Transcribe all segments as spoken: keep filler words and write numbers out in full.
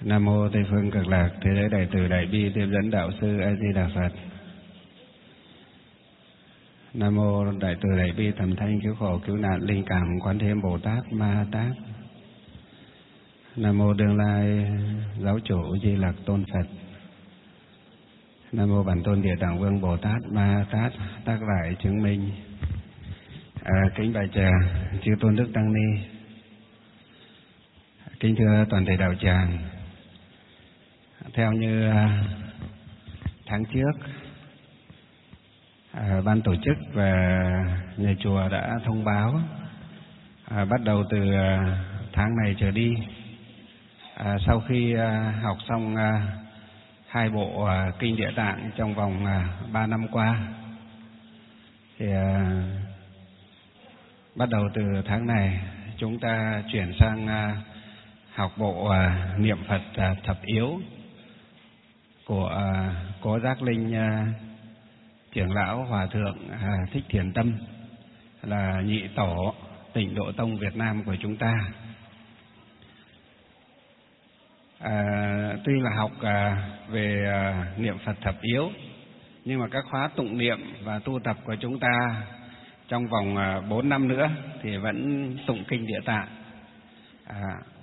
Nam mô Tây phương Cực Lạc Thế giới Đại từ Đại bi Tiếp dẫn Đạo sư A Di Đà Phật. Nam mô Đại từ Đại bi Thầm thanh cứu khổ cứu nạn linh cảm Quán Thế Bồ Tát Ma Tát. Nam mô Đương Lai Giáo chủ Di Lặc Tôn Phật. Nam mô Bản Tôn Địa Tạng Vương Bồ Tát Ma Tát tác lại chứng minh. À, kính bạch trà chư tôn đức tăng ni, kính thưa toàn thể đạo tràng. Theo như tháng trước, à, ban tổ chức và nhà chùa đã thông báo, à, bắt đầu từ tháng này trở đi, à, sau khi à, học xong à, hai bộ à, kinh Địa Tạng trong vòng à, ba năm qua, thì à, bắt đầu từ tháng này chúng ta chuyển sang à, học bộ à, niệm Phật à, thập yếu của à, Cố Giác Linh à, trưởng lão Hòa thượng à, Thích Thiền Tâm, là nhị tổ Tịnh Độ Tông Việt Nam của chúng ta. À, tuy là học à, về à, niệm Phật thập yếu, nhưng mà các khóa tụng niệm và tu tập của chúng ta trong vòng à, bốn năm nữa thì vẫn tụng kinh Địa Tạng. À,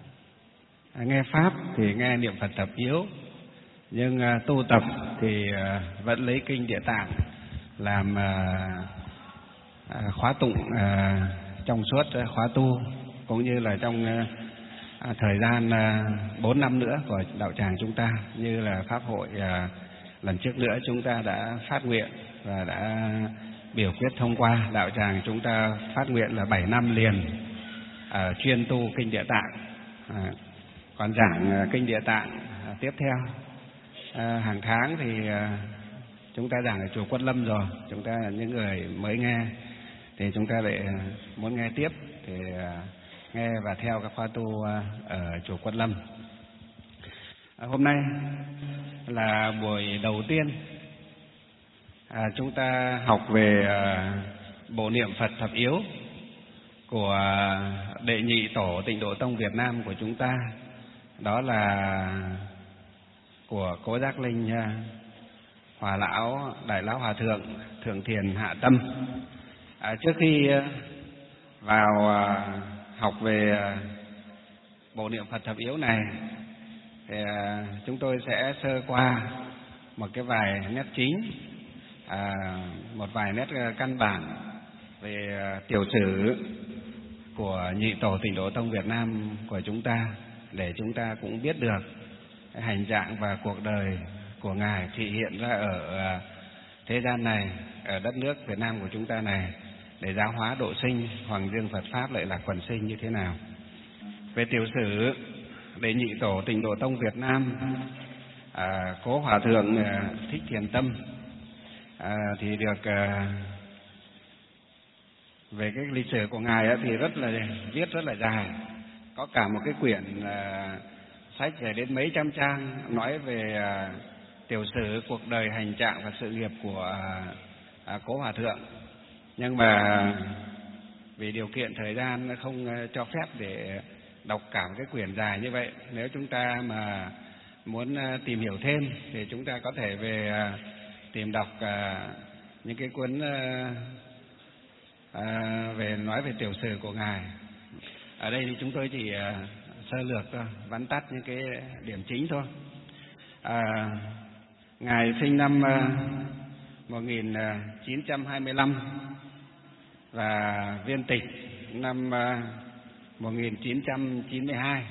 nghe pháp thì nghe niệm Phật thập yếu, nhưng à, tu tập thì à, vẫn lấy kinh Địa Tạng làm à, à, khóa tụng à, trong suốt à, khóa tu, cũng như là trong à, thời gian à, bốn năm nữa của đạo tràng chúng ta. Như là pháp hội à, lần trước nữa chúng ta đã phát nguyện và đã biểu quyết thông qua, đạo tràng chúng ta phát nguyện là bảy năm liền à, chuyên tu kinh Địa Tạng, à, còn giảng à, kinh Địa Tạng à, tiếp theo. À, hàng tháng thì à, chúng ta giảng ở chùa Quất Lâm rồi, chúng ta là những người mới nghe thì chúng ta lại muốn nghe tiếp thì à, nghe và theo các khóa tu à, ở chùa Quất Lâm. À, hôm nay là buổi đầu tiên à, chúng ta học về à, bộ niệm Phật thập yếu của đệ nhị tổ Tịnh Độ Tông Việt Nam của chúng ta, đó là của Cố Giác Linh Hòa lão Đại lão Hòa thượng Thượng Thiền Hạ Tâm. À, trước khi vào à, học về à, bộ niệm Phật thập yếu này thì à, chúng tôi sẽ sơ qua một cái vài nét chính, à, một vài nét căn bản về à, tiểu sử của nhị tổ Tịnh Độ Tông Việt Nam của chúng ta, để chúng ta cũng biết được cái hành trạng và cuộc đời của Ngài thị hiện ra ở thế gian này, ở đất nước Việt Nam của chúng ta này, để giáo hóa độ sinh, hoàng dương Phật Pháp lại là quần sinh như thế nào. Về tiểu sử đệ nhị tổ Tịnh Độ Tông Việt Nam, à, Cố Hòa thượng à, Thích Thiền Tâm à, thì được à, về cái lịch sử của Ngài á, thì rất là viết rất là dài, có cả một cái quyển à, sách về đến mấy trăm trang nói về à, tiểu sử cuộc đời, hành trạng và sự nghiệp của à, Cố Hòa thượng. Nhưng mà vì điều kiện thời gian nó không cho phép để đọc cả một cái quyển dài như vậy. Nếu chúng ta mà muốn tìm hiểu thêm thì chúng ta có thể về à, tìm đọc à, những cái cuốn à, à, về nói về tiểu sử của Ngài. Ở đây thì chúng tôi chỉ à, sơ lược thôi, vắn tắt những cái điểm chính thôi. À, Ngài sinh năm uh, một nghìn chín trăm hai mươi lăm và viên tịch năm uh, một nghìn chín trăm chín mươi hai.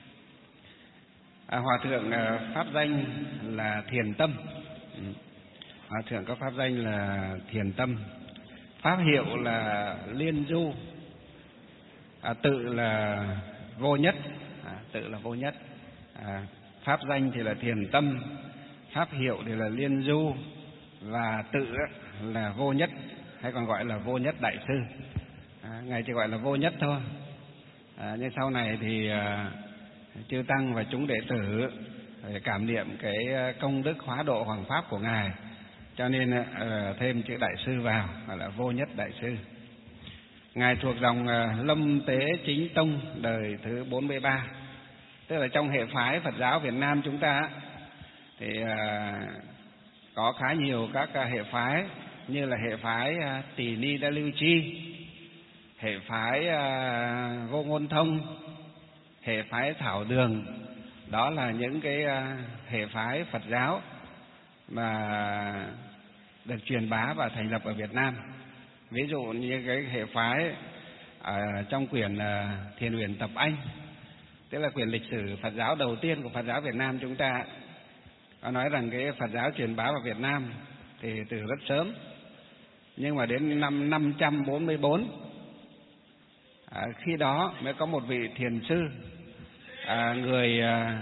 À, Hòa thượng uh, pháp danh là Thiền Tâm. Hòa thượng có pháp danh là Thiền Tâm, pháp hiệu là Liên Du, à, tự là Vô Nhất, à, tự là Vô Nhất. À, pháp danh thì là Thiền Tâm, pháp hiệu thì là Liên Du, và tự là Vô Nhất, hay còn gọi là Vô Nhất Đại Sư. À, Ngài chỉ gọi là Vô Nhất thôi. À, nhưng sau này thì à, chư tăng và chúng đệ tử cảm niệm cái công đức hóa độ hoàng pháp của Ngài, cho nên à, thêm chữ Đại Sư vào, gọi là Vô Nhất Đại Sư. Ngài thuộc dòng à, Lâm Tế Chính Tông đời thứ bốn mươi ba. Tức là trong hệ phái Phật giáo Việt Nam chúng ta thì à, có khá nhiều các hệ phái, như là hệ phái à, Tỳ Ni Đa Lưu Chi, hệ phái à, Vô Ngôn Thông, hệ phái Thảo Đường. Đó là những cái à, hệ phái Phật giáo mà được truyền bá và thành lập ở Việt Nam. Ví dụ như cái hệ phái ở trong quyển à, Thiền Uyển Tập Anh, tức là quyển lịch sử Phật giáo đầu tiên của Phật giáo Việt Nam chúng ta, có nói rằng cái Phật giáo truyền bá vào Việt Nam thì từ rất sớm, nhưng mà đến năm năm trăm bốn mươi bốn, à, khi đó mới có một vị thiền sư à, người à,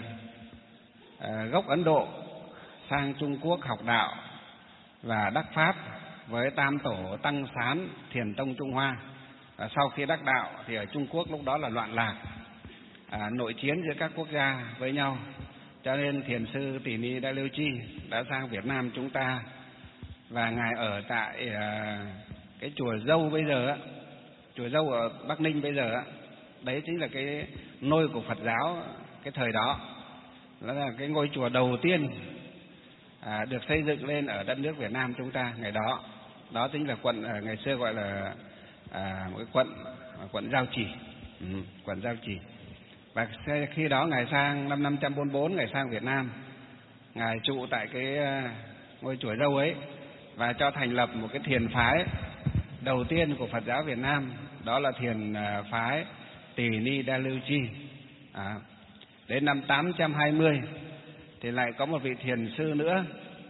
à, gốc Ấn Độ sang Trung Quốc học đạo và đắc pháp với tam tổ Tăng Sán Thiền Tông Trung Hoa. Và sau khi đắc đạo thì ở Trung Quốc lúc đó là loạn lạc, à, nội chiến giữa các quốc gia với nhau, cho nên thiền sư Tỳ Ni Đa Lưu Chi đã sang Việt Nam chúng ta, và ngài ở tại à, cái chùa Dâu bây giờ á, chùa Dâu ở Bắc Ninh bây giờ á, đấy chính là cái nôi của Phật giáo cái thời đó. Đó là cái ngôi chùa đầu tiên à, được xây dựng lên ở đất nước Việt Nam chúng ta ngày đó. Đó chính là quận à, ngày xưa gọi là à, một cái quận quận Giao Chỉ, ừ, quận Giao Chỉ. Và khi đó ngài sang năm năm trăm bốn mươi bốn, ngài sang Việt Nam, ngài trụ tại cái ngôi chùa Dâu ấy và cho thành lập một cái thiền phái đầu tiên của Phật giáo Việt Nam, đó là thiền phái Tỳ Ni Đa Lưu Chi. À, đến năm tám trăm hai mươi thì lại có một vị thiền sư nữa,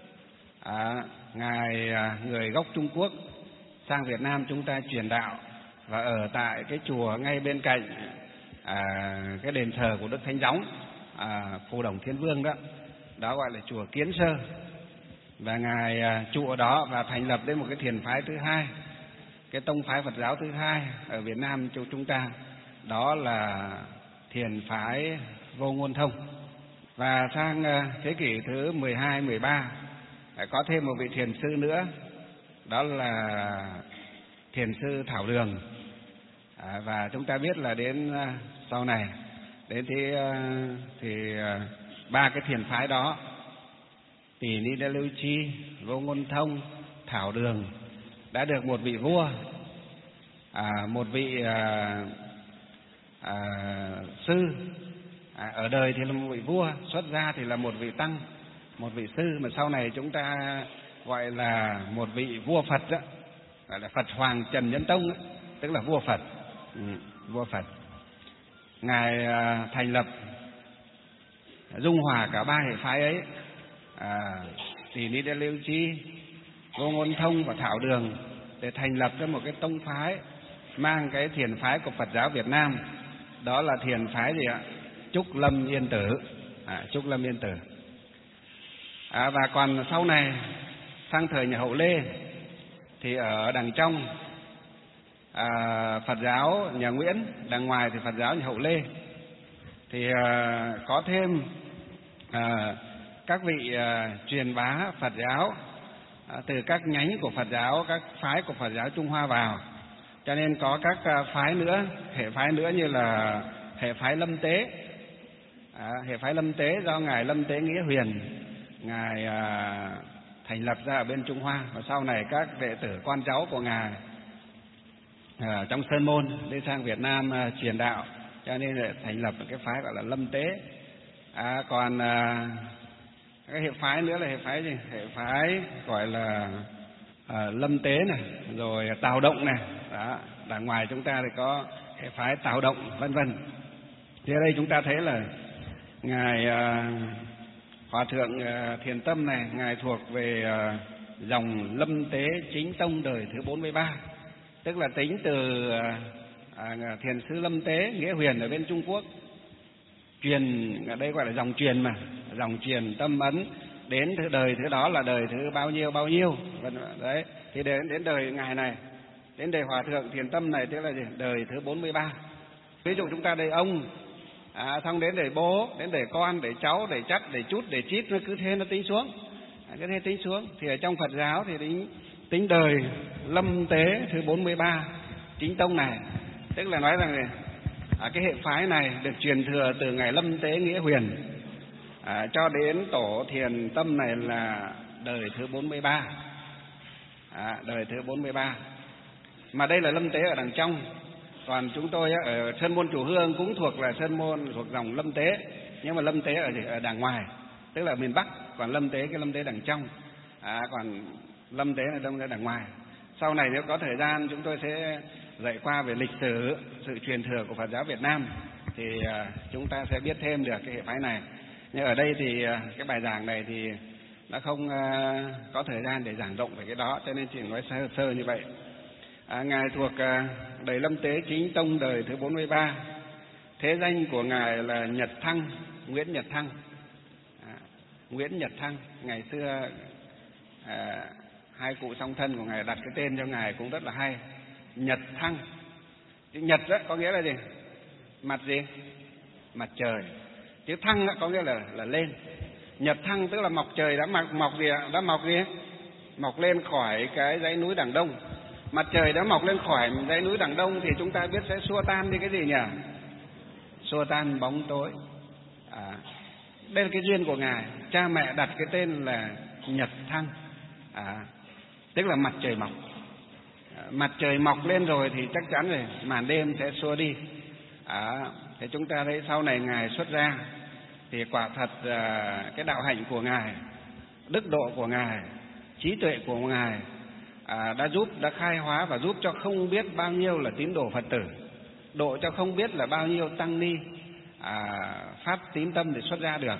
à, ngài người gốc Trung Quốc sang Việt Nam chúng ta truyền đạo và ở tại cái chùa ngay bên cạnh à, cái đền thờ của Đức Thánh Gióng, à, Phù Đổng Thiên Vương đó, đó gọi là chùa Kiến Sơ. Và ngài à, trụ ở đó và thành lập đến một cái thiền phái thứ hai, cái tông phái Phật giáo thứ hai ở Việt Nam cho chúng ta, đó là thiền phái Vô Ngôn Thông. Và sang à, thế kỷ thứ mười hai, mười ba có thêm một vị thiền sư nữa, đó là thiền sư Thảo Đường. À, và chúng ta biết là đến uh, sau này đến thì, uh, thì uh, ba cái thiền phái đó, Tỳ Ni Đa Lưu Chi, Vô Ngôn Thông, Thảo Đường, đã được một vị vua, à, một vị à, à, sư, à, ở đời thì là một vị vua, xuất gia thì là một vị tăng, một vị sư, mà sau này chúng ta gọi là một vị vua Phật đó, gọi là Phật Hoàng Trần Nhân Tông đó, tức là vua Phật. Ừ, vua Phật. Ngài à, thành lập dung hòa cả ba hệ phái ấy, à, Tỳ Ni Đa Lưu Chi, Vô Ngôn Thông và Thảo Đường, để thành lập ra một cái tông phái mang cái thiền phái của Phật giáo Việt Nam, đó là thiền phái gì ạ? Trúc Lâm Yên Tử, à, Trúc Lâm Yên Tử. À, và còn sau này sang thời nhà Hậu Lê thì ở đằng trong à, Phật giáo nhà Nguyễn, đằng ngoài thì Phật giáo nhà Hậu Lê thì à, có thêm à, các vị à, truyền bá Phật giáo à, từ các nhánh của Phật giáo, các phái của Phật giáo Trung Hoa vào, cho nên có các à, phái nữa, hệ phái nữa như là hệ phái Lâm Tế, à, hệ phái Lâm Tế do ngài Lâm Tế Nghĩa Huyền ngài à, thành lập ra ở bên Trung Hoa, và sau này các đệ tử con cháu của ngài à, trong Sơn Môn đi sang Việt Nam à, truyền đạo, cho nên là thành lập một cái phái gọi là Lâm Tế. À, còn à, cái hệ phái nữa là hệ phái gì? Hệ phái gọi là à, Lâm Tế này, rồi Tào Động này, đó. Đằng ngoài chúng ta thì có hệ phái Tào Động, vân vân. Thì ở đây chúng ta thấy là ngài à, Hòa thượng à, Thiền Tâm này, ngài thuộc về à, dòng Lâm Tế chính tông đời thứ bốn mươi ba, tức là tính từ à, à, thiền sư Lâm Tế Nghĩa Huyền ở bên Trung Quốc truyền, ở đây gọi là dòng truyền mà, dòng truyền tâm ấn đến thứ đời thứ đó là đời thứ bao nhiêu bao nhiêu, đấy, thì đến đến đời ngài này, đến đời Hòa thượng Thiền Tâm này, tức là gì? Đời thứ bốn mươi ba. Ví dụ chúng ta đây ông, à, xong đến đời bố, đến đời con, đời cháu, đời chắt, đời chút, đời chít, nó cứ thế nó tính xuống, à, cứ thế tính xuống. Thì ở trong Phật giáo thì tính tính đời Lâm Tế thứ bốn mươi ba chính tông này, tức là nói rằng À, cái hệ phái này được truyền thừa từ ngài Lâm Tế Nghĩa Huyền à, cho đến tổ thiền tâm này là đời thứ bốn mươi ba, à, đời thứ bốn mươi ba. Mà đây là Lâm Tế ở đằng trong, còn chúng tôi á, ở Sơn Môn Chùa Hương cũng thuộc là Sơn Môn thuộc dòng Lâm Tế, nhưng mà Lâm Tế ở, ở đằng ngoài, tức là miền Bắc, còn Lâm Tế cái Lâm Tế đằng trong, à, còn Lâm Tế là Lâm Tế đằng ngoài. Sau này nếu có thời gian chúng tôi sẽ dạy qua về lịch sử sự truyền thừa của Phật giáo Việt Nam thì uh, chúng ta sẽ biết thêm được cái hệ phái này. Nhưng ở đây thì uh, cái bài giảng này thì nó không uh, có thời gian để giảng rộng về cái đó, cho nên chỉ nói sơ sơ như vậy. À, ngài thuộc uh, đời Lâm Tế Chính Tông đời thứ bốn mươi ba. Thế danh của ngài là Nhật Thăng, Nguyễn Nhật Thăng. À, Nguyễn Nhật Thăng, ngày xưa uh, hai cụ song thân của ngài đặt cái tên cho ngài cũng rất là hay, Nhật Thăng. Chữ Nhật đó có nghĩa là gì? Mặt gì? Mặt trời. Chữ Thăng đó có nghĩa là là lên. Nhật Thăng tức là mọc trời đã mọc, mọc gì ạ? Đã mọc gì? Mọc lên khỏi cái dãy núi đằng đông. Mặt trời đã mọc lên khỏi dãy núi đằng đông thì chúng ta biết sẽ xua tan đi cái gì nhỉ? Xua tan bóng tối. À, đây là cái duyên của ngài. Cha mẹ đặt cái tên là Nhật Thăng. À, tức là mặt trời mọc. À, mặt trời mọc lên rồi thì chắc chắn rồi màn đêm sẽ xua đi. À, thì chúng ta thấy sau này ngài xuất gia thì quả thật à, cái đạo hạnh của ngài, đức độ của ngài, trí tuệ của ngài à, đã giúp đã khai hóa và giúp cho không biết bao nhiêu là tín đồ Phật tử, độ cho không biết là bao nhiêu tăng ni à, phát tín tâm để xuất gia được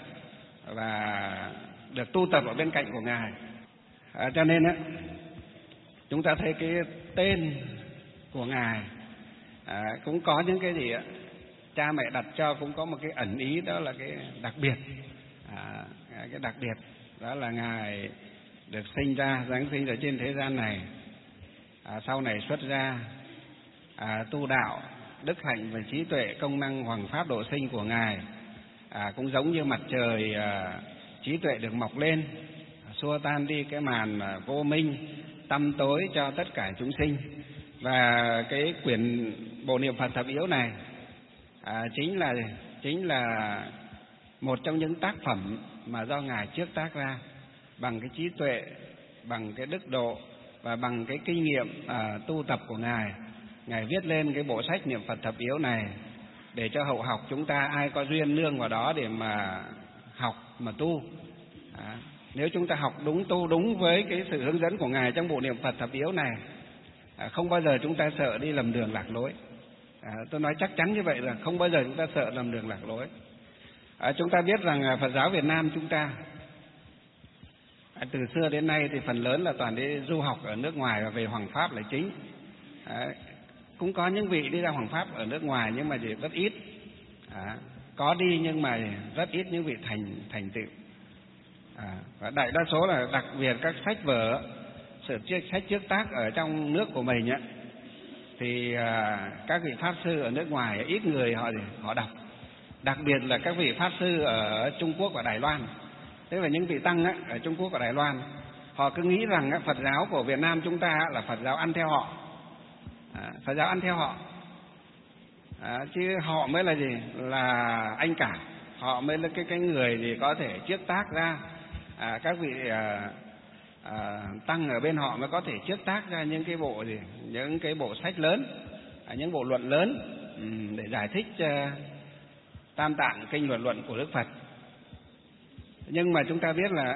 và được tu tập ở bên cạnh của ngài. À, cho nên á, chúng ta thấy cái tên của ngài à, cũng có những cái gì á, cha mẹ đặt cho cũng có một cái ẩn ý, đó là cái đặc biệt. À, cái đặc biệt đó là ngài được sinh ra, giáng sinh ở trên thế gian này, à, sau này xuất gia à, tu đạo, đức hạnh và trí tuệ, công năng hoằng pháp độ sinh của ngài à, cũng giống như mặt trời à, trí tuệ được mọc lên, xua tan đi cái màn vô minh tăm tối cho tất cả chúng sinh. Và cái quyển Bộ Niệm Phật Thập Yếu này à, chính là chính là một trong những tác phẩm mà do ngài trước tác ra bằng cái trí tuệ, bằng cái đức độ và bằng cái kinh nghiệm à, tu tập của ngài. Ngài viết lên cái bộ sách Niệm Phật Thập Yếu này để cho hậu học chúng ta ai có duyên nương vào đó để mà học mà tu. À, nếu chúng ta học đúng, tu đúng với cái sự hướng dẫn của ngài trong Bộ Niệm Phật Thập Yếu này, à, không bao giờ chúng ta sợ đi lầm đường lạc lối. À, tôi nói chắc chắn như vậy là không bao giờ chúng ta sợ lầm đường lạc lối. À, chúng ta biết rằng Phật giáo Việt Nam chúng ta à, từ xưa đến nay thì phần lớn là toàn đi du học ở nước ngoài và về hoằng pháp là chính. À, cũng có những vị đi ra hoằng pháp ở nước ngoài nhưng mà chỉ rất ít. À, có đi nhưng mà rất ít những vị thành thành tựu. À, và đại đa số là đặc biệt các sách vở, sự sách trước tác ở trong nước của mình ấy, thì à, các vị pháp sư ở nước ngoài ít người họ họ đọc. Đặc biệt là các vị pháp sư ở Trung Quốc và Đài Loan, tức là những vị tăng ấy, ở Trung Quốc và Đài Loan, họ cứ nghĩ rằng ấy, Phật giáo của Việt Nam chúng ta là Phật giáo ăn theo họ, à, Phật giáo ăn theo họ, à, chứ họ mới là gì, là anh cả, họ mới là cái cái người gì có thể trước tác ra. À, các vị à, à, tăng ở bên họ mới có thể trước tác ra những cái bộ gì, những cái bộ sách lớn, à, những bộ luận lớn um, để giải thích uh, Tam Tạng kinh luận luận của Đức Phật. Nhưng mà chúng ta biết là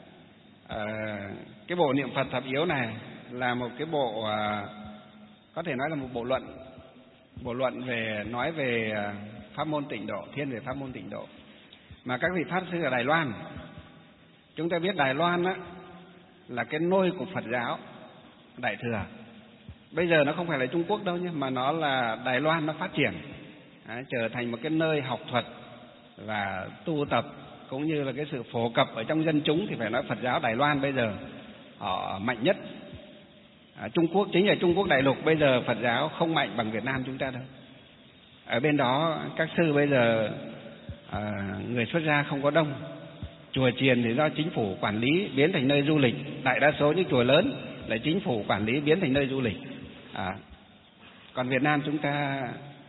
uh, cái bộ Niệm Phật Thập Yếu này là một cái bộ uh, có thể nói là một bộ luận, bộ luận về nói về uh, pháp môn tịnh độ, thiên về pháp môn tịnh độ, mà các vị pháp sư ở Đài Loan. Chúng ta biết Đài Loan á, là cái nôi của Phật giáo Đại Thừa. Bây giờ nó không phải là Trung Quốc đâu nhé, mà nó là Đài Loan, nó phát triển à, trở thành một cái nơi học thuật và tu tập cũng như là cái sự phổ cập ở trong dân chúng, thì phải nói Phật giáo Đài Loan bây giờ họ mạnh nhất. À, Trung Quốc, chính là Trung Quốc đại lục bây giờ Phật giáo không mạnh bằng Việt Nam chúng ta đâu. Ở bên đó các sư bây giờ à, người xuất gia không có đông. Chùa chiền thì do chính phủ quản lý biến thành nơi du lịch, đại đa số những chùa lớn là chính phủ quản lý biến thành nơi du lịch. À, còn Việt Nam chúng ta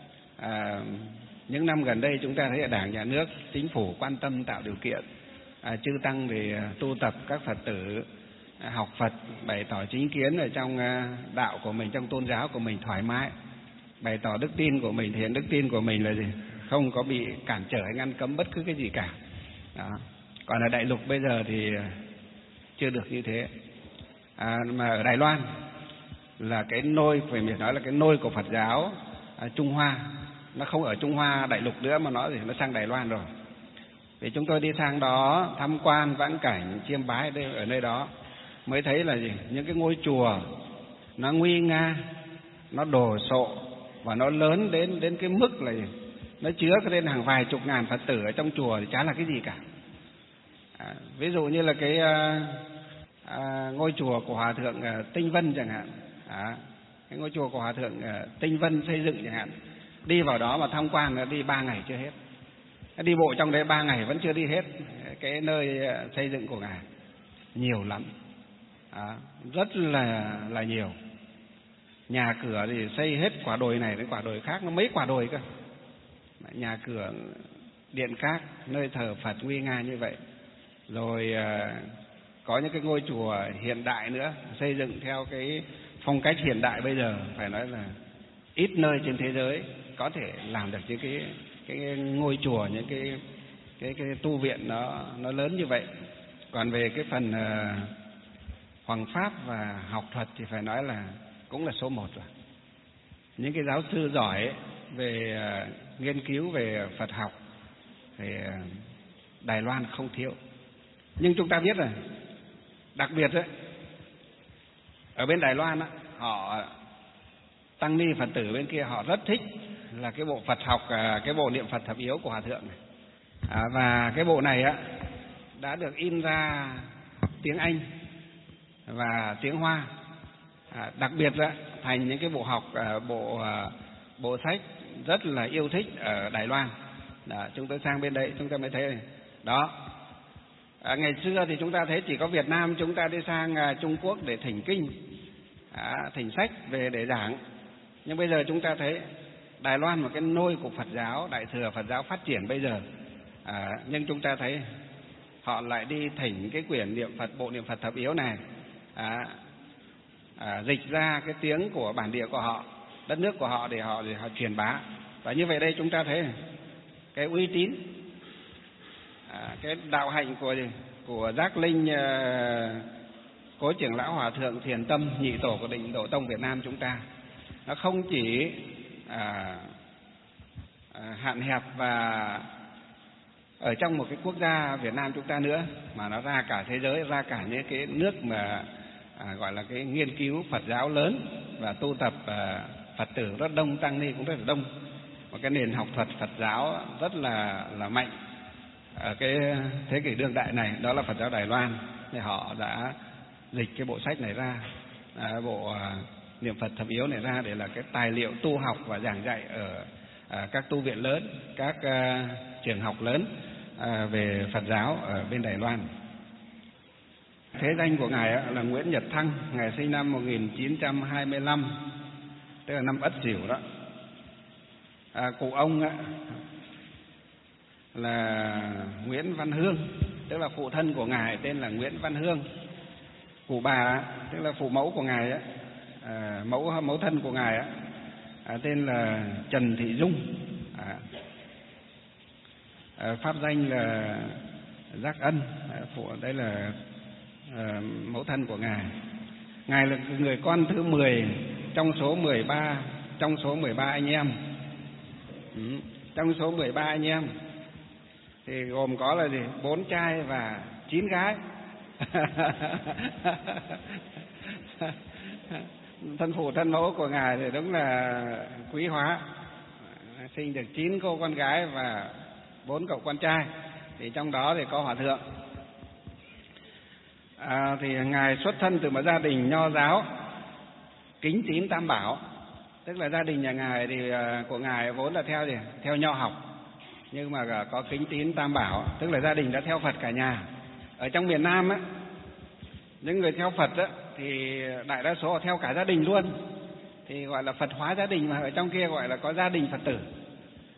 À, những năm gần đây chúng ta thấy là Đảng, Nhà nước, Chính phủ quan tâm tạo điều kiện à, chư tăng để tu tập, các Phật tử à, học Phật, bày tỏ chính kiến ở trong à, đạo của mình, trong tôn giáo của mình thoải mái, bày tỏ đức tin của mình, thể hiện đức tin của mình là gì? Không có bị cản trở hay ngăn cấm bất cứ cái gì cả. Đó. Còn ở đại lục bây giờ thì chưa được như thế. À, mà ở Đài Loan là cái nôi, phải mình nói là cái nôi của Phật giáo à, Trung Hoa, nó không ở Trung Hoa đại lục nữa mà nó thì nó sang Đài Loan rồi. Thì chúng tôi đi sang đó tham quan vãn cảnh, chiêm bái ở nơi đó mới thấy là gì? Những cái ngôi chùa nó nguy nga, nó đồ sộ và nó lớn đến đến cái mức là gì? Nó chứa lên hàng vài chục ngàn Phật tử ở trong chùa thì chả là cái gì cả. À, ví dụ như là cái à, à, ngôi chùa của Hòa thượng à, Tinh Vân chẳng hạn, à, cái ngôi chùa của Hòa thượng à, Tinh Vân xây dựng chẳng hạn, đi vào đó mà tham quan là đi ba ngày chưa hết, đi bộ trong đấy ba ngày vẫn chưa đi hết cái nơi xây dựng của ngài, nhiều lắm, à, rất là là nhiều. Nhà cửa thì xây hết quả đồi này đến quả đồi khác, nó mấy quả đồi cơ. Nhà cửa, điện các, nơi thờ Phật nguy nga như vậy. Rồi à, có những cái ngôi chùa hiện đại nữa, xây dựng theo cái phong cách hiện đại bây giờ, phải nói là ít nơi trên thế giới có thể làm được những cái cái ngôi chùa, những cái cái cái tu viện nó nó lớn như vậy. Còn về cái phần uh, hoằng pháp và học thuật thì phải nói là cũng là số một rồi. Những cái giáo sư giỏi về uh, nghiên cứu về Phật học thì uh, Đài Loan không thiếu. Nhưng chúng ta biết rồi, đặc biệt đấy, ở bên Đài Loan á, họ tăng ni Phật tử bên kia họ rất thích là cái bộ Phật học, cái bộ niệm Phật thập yếu của Hòa thượng này. À, và cái bộ này á đã được in ra tiếng Anh và tiếng Hoa, à, đặc biệt là thành những cái bộ học, bộ bộ sách rất là yêu thích ở Đài Loan. Đó, chúng tôi sang bên đấy chúng ta mới thấy này. Đó. À, ngày xưa thì chúng ta thấy chỉ có Việt Nam chúng ta đi sang à, Trung Quốc để thỉnh kinh, à, thỉnh sách về để giảng. Nhưng bây giờ chúng ta thấy Đài Loan một cái nôi của Phật giáo, Đại thừa Phật giáo phát triển bây giờ, à, nhưng chúng ta thấy họ lại đi thỉnh cái quyển niệm Phật, bộ niệm Phật thập yếu này, à, à, dịch ra cái tiếng của bản địa của họ, đất nước của họ để họ để họ truyền bá. Và như vậy đây chúng ta thấy cái uy tín, à, cái đạo hạnh của của Giác Linh, uh, Cố trưởng lão Hòa thượng Thiền Tâm, nhị tổ của Định Độ Tông Việt Nam chúng ta, nó không chỉ à, à, hạn hẹp và ở trong một cái quốc gia Việt Nam chúng ta nữa, mà nó ra cả thế giới, ra cả những cái nước mà à, gọi là cái nghiên cứu Phật giáo lớn và tu tập à, Phật tử rất đông, tăng ni cũng rất là đông, một cái nền học thuật Phật giáo rất là là mạnh ở cái thế kỷ đương đại này, đó là Phật giáo Đài Loan. Thì họ đã dịch cái bộ sách này ra, à, bộ à, niệm Phật thập yếu này ra để là cái tài liệu tu học và giảng dạy ở à, các tu viện lớn, các à, trường học lớn à, về Phật giáo ở bên Đài Loan. Thế danh của ngài là Nguyễn Nhật Thăng, ngài sinh năm một nghìn chín trăm hai mươi lăm, tức là năm Ất Sửu đó. À, cụ ông á, là Nguyễn Văn Hương, tức là phụ thân của ngài tên là Nguyễn Văn Hương. Cụ bà tức là phụ mẫu của ngài á, à, mẫu mẫu thân của ngài á, à, tên là Trần Thị Dung, à, à, pháp danh là Giác Ân, à, phụ đây là à, mẫu thân của ngài. Ngài là người con thứ mười trong số mười ba, trong số mười ba anh em. Ừ, trong số mười ba anh em thì gồm có là gì? Bốn trai và chín gái. Thân phụ thân mẫu của ngài thì đúng là quý hóa, sinh được chín cô con gái và bốn cậu con trai, thì trong đó thì có Hòa thượng. À, thì ngài xuất thân từ một gia đình nho giáo kính tín tam bảo, tức là gia đình nhà ngài thì của ngài vốn là theo gì? Theo nho học, nhưng mà có kính tín tam bảo, tức là gia đình đã theo Phật cả nhà. Ở trong miền Nam á, những người theo Phật á, thì đại đa số theo cả gia đình luôn, thì gọi là Phật hóa gia đình, mà ở trong kia gọi là có gia đình Phật tử.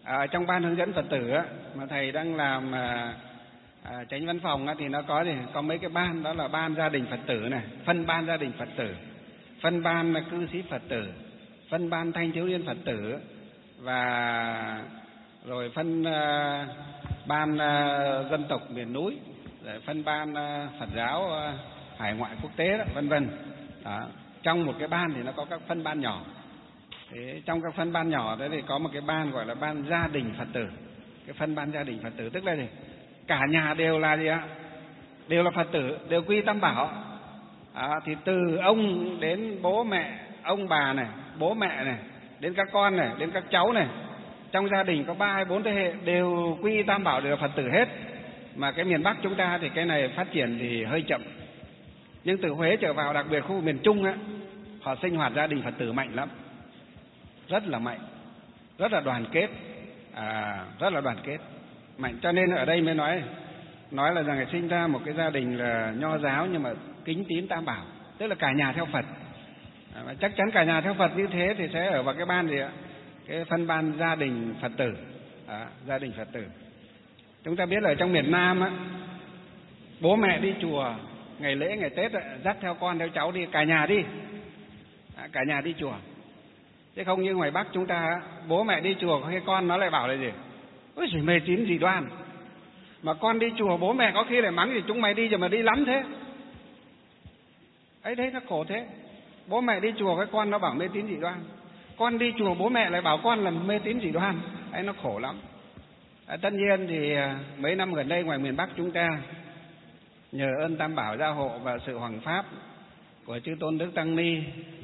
À, trong ban hướng dẫn Phật tử á, mà thầy đang làm à, à, chánh văn phòng á, thì nó có gì có mấy cái ban, đó là ban gia đình Phật tử này, phân ban gia đình Phật tử, phân ban là cư sĩ Phật tử, phân ban thanh thiếu niên Phật tử, và rồi phân uh, ban uh, dân tộc miền núi, rồi phân ban uh, Phật giáo uh, hải ngoại quốc tế đó, vân vân. Đó. Trong một cái ban thì nó có các phân ban nhỏ. Thế trong các phân ban nhỏ đấy thì có một cái ban gọi là ban gia đình Phật tử. Cái phân ban gia đình Phật tử tức là gì? Cả nhà đều là gì ạ? Đều là Phật tử, đều quy Tam Bảo. À, thì từ ông đến bố mẹ, ông bà này, bố mẹ này, đến các con này, đến các cháu này, trong gia đình có ba hay bốn thế hệ đều quy Tam Bảo, đều là Phật tử hết. Mà cái miền Bắc chúng ta thì cái này phát triển thì hơi chậm. Nhưng từ Huế trở vào, đặc biệt khu miền Trung á, họ sinh hoạt gia đình Phật tử mạnh lắm, rất là mạnh, rất là đoàn kết, à, rất là đoàn kết, mạnh. Cho nên ở đây mới nói nói là rằng sinh ra một cái gia đình là nho giáo nhưng mà kính tín Tam Bảo, tức là cả nhà theo Phật. À, chắc chắn cả nhà theo Phật như thế thì sẽ ở vào cái ban gì ạ? Cái phân ban gia đình Phật tử, à, gia đình Phật tử. Chúng ta biết là ở trong miền Nam á, bố mẹ đi chùa ngày lễ ngày Tết á, dắt theo con theo cháu đi, cả nhà đi, à, cả nhà đi chùa. Chứ không như ngoài Bắc chúng ta, bố mẹ đi chùa có khi con nó lại bảo là gì? Ôi giời, mê tín dị đoan. Mà con đi chùa bố mẹ có khi lại mắng thì chúng mày đi rồi mà đi lắm thế. Ấy đấy, nó khổ thế. Bố mẹ đi chùa cái con nó bảo mê tín dị đoan. Con đi chùa bố mẹ lại bảo con là mê tín dị đoan. Ấy nó khổ lắm. À, tất nhiên thì mấy năm gần đây ngoài miền Bắc chúng ta, nhờ ơn Tam Bảo gia hộ và sự hoằng pháp của chư Tôn Đức Tăng Ni,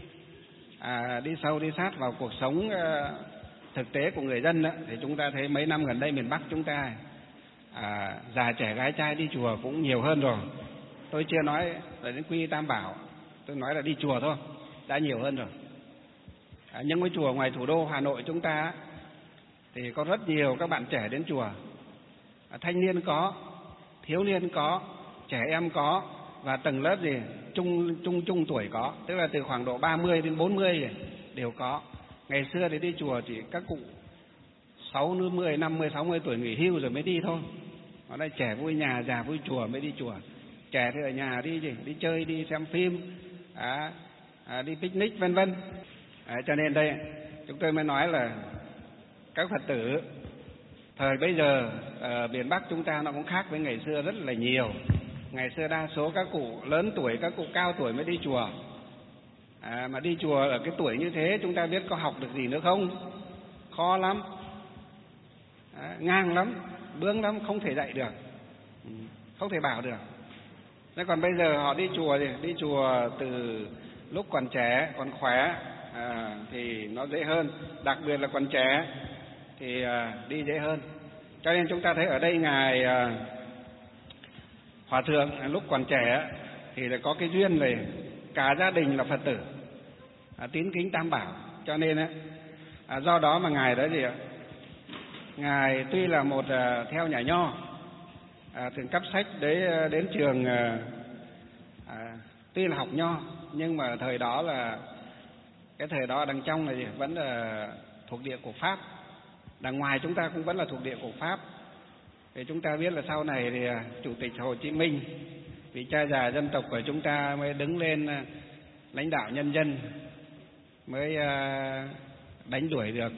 À, đi sâu đi sát vào cuộc sống uh, thực tế của người dân đó, thì chúng ta thấy mấy năm gần đây miền Bắc chúng ta à, già trẻ gái trai đi chùa cũng nhiều hơn rồi. Tôi chưa nói là đến quy Tam Bảo, tôi nói là đi chùa thôi, đã nhiều hơn rồi. À, nhưng cái chùa ngoài thủ đô Hà Nội chúng ta thì có rất nhiều các bạn trẻ đến chùa, à, thanh niên có, thiếu niên có, trẻ em có, và tầng lớp gì trung trung trung tuổi có, tức là từ khoảng độ ba mươi đến bốn mươi đều có. Ngày xưa thì đi chùa chỉ các cụ sáu mươi, năm mươi, sáu mươi tuổi nghỉ hưu rồi mới đi thôi. Ở đây trẻ vui nhà, già vui chùa mới đi chùa. Trẻ thì ở nhà đi gì, đi chơi, đi xem phim, à, à, đi picnic vân vân. À, cho nên đây chúng tôi mới nói là các Phật tử thời bây giờ ở miền Bắc chúng ta nó cũng khác với ngày xưa rất là nhiều. Ngày xưa đa số các cụ lớn tuổi, các cụ cao tuổi mới đi chùa. À, mà đi chùa ở cái tuổi như thế chúng ta biết có học được gì nữa không? Khó lắm, à, ngang lắm, bướng lắm, không thể dạy được, không thể bảo được. Thế còn bây giờ họ đi chùa thì đi chùa từ lúc còn trẻ, còn khỏe, à, thì nó dễ hơn. Đặc biệt là còn trẻ thì à, đi dễ hơn. Cho nên chúng ta thấy ở đây Ngài à, Hòa Thượng lúc còn trẻ thì là có cái duyên này, cả gia đình là Phật tử, à, tín kính Tam Bảo. Cho nên à, do đó mà Ngài đó gì ạ? Ngài tuy là một à, theo nhà nho, à, thường cấp sách đến, đến trường, à, à, tuy là học nho, nhưng mà thời đó là cái thời đó đằng trong là gì? Vẫn là thuộc địa của Pháp, đằng ngoài chúng ta cũng vẫn là thuộc địa của Pháp. Thì chúng ta biết là sau này thì Chủ tịch Hồ Chí Minh, vị cha già dân tộc của chúng ta, mới đứng lên lãnh đạo nhân dân, mới đánh đuổi được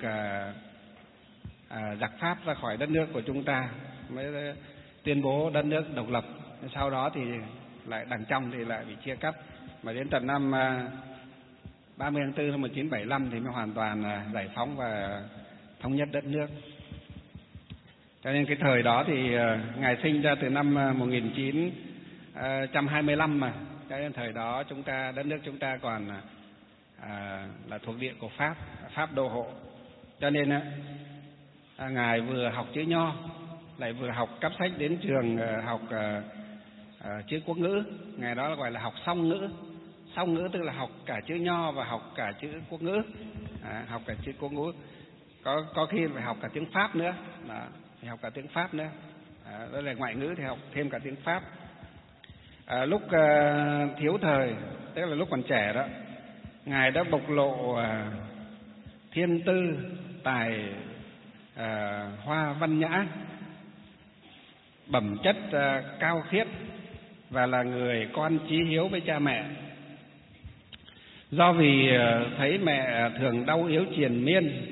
giặc Pháp ra khỏi đất nước của chúng ta, mới tuyên bố đất nước độc lập. Sau đó thì lại đằng trong thì lại bị chia cắt, mà đến tận năm ba mươi tháng tư năm một nghìn chín trăm bảy mươi lăm thì mới hoàn toàn giải phóng và thống nhất đất nước. Cho nên cái thời đó thì uh, Ngài sinh ra từ năm uh, một nghìn chín trăm hai mươi lăm mà, cho nên thời đó chúng ta, đất nước chúng ta còn uh, là thuộc địa của Pháp, Pháp đô hộ. Cho nên uh, Ngài vừa học chữ nho, lại vừa học cấp sách đến trường uh, học uh, uh, chữ quốc ngữ. Ngày đó gọi là học song ngữ. Song ngữ tức là học cả chữ nho và học cả chữ quốc ngữ, à, học cả chữ quốc ngữ. Có, có khi phải học cả tiếng Pháp nữa. Đó. Học cả tiếng Pháp nữa, à, đó là ngoại ngữ thì học thêm cả tiếng Pháp. À, lúc à, thiếu thời, tức là lúc còn trẻ đó, Ngài đã bộc lộ à, thiên tư, tài à, hoa văn nhã, bẩm chất à, cao khiết và là người con chí hiếu với cha mẹ. Do vì à, thấy mẹ thường đau yếu triền miên,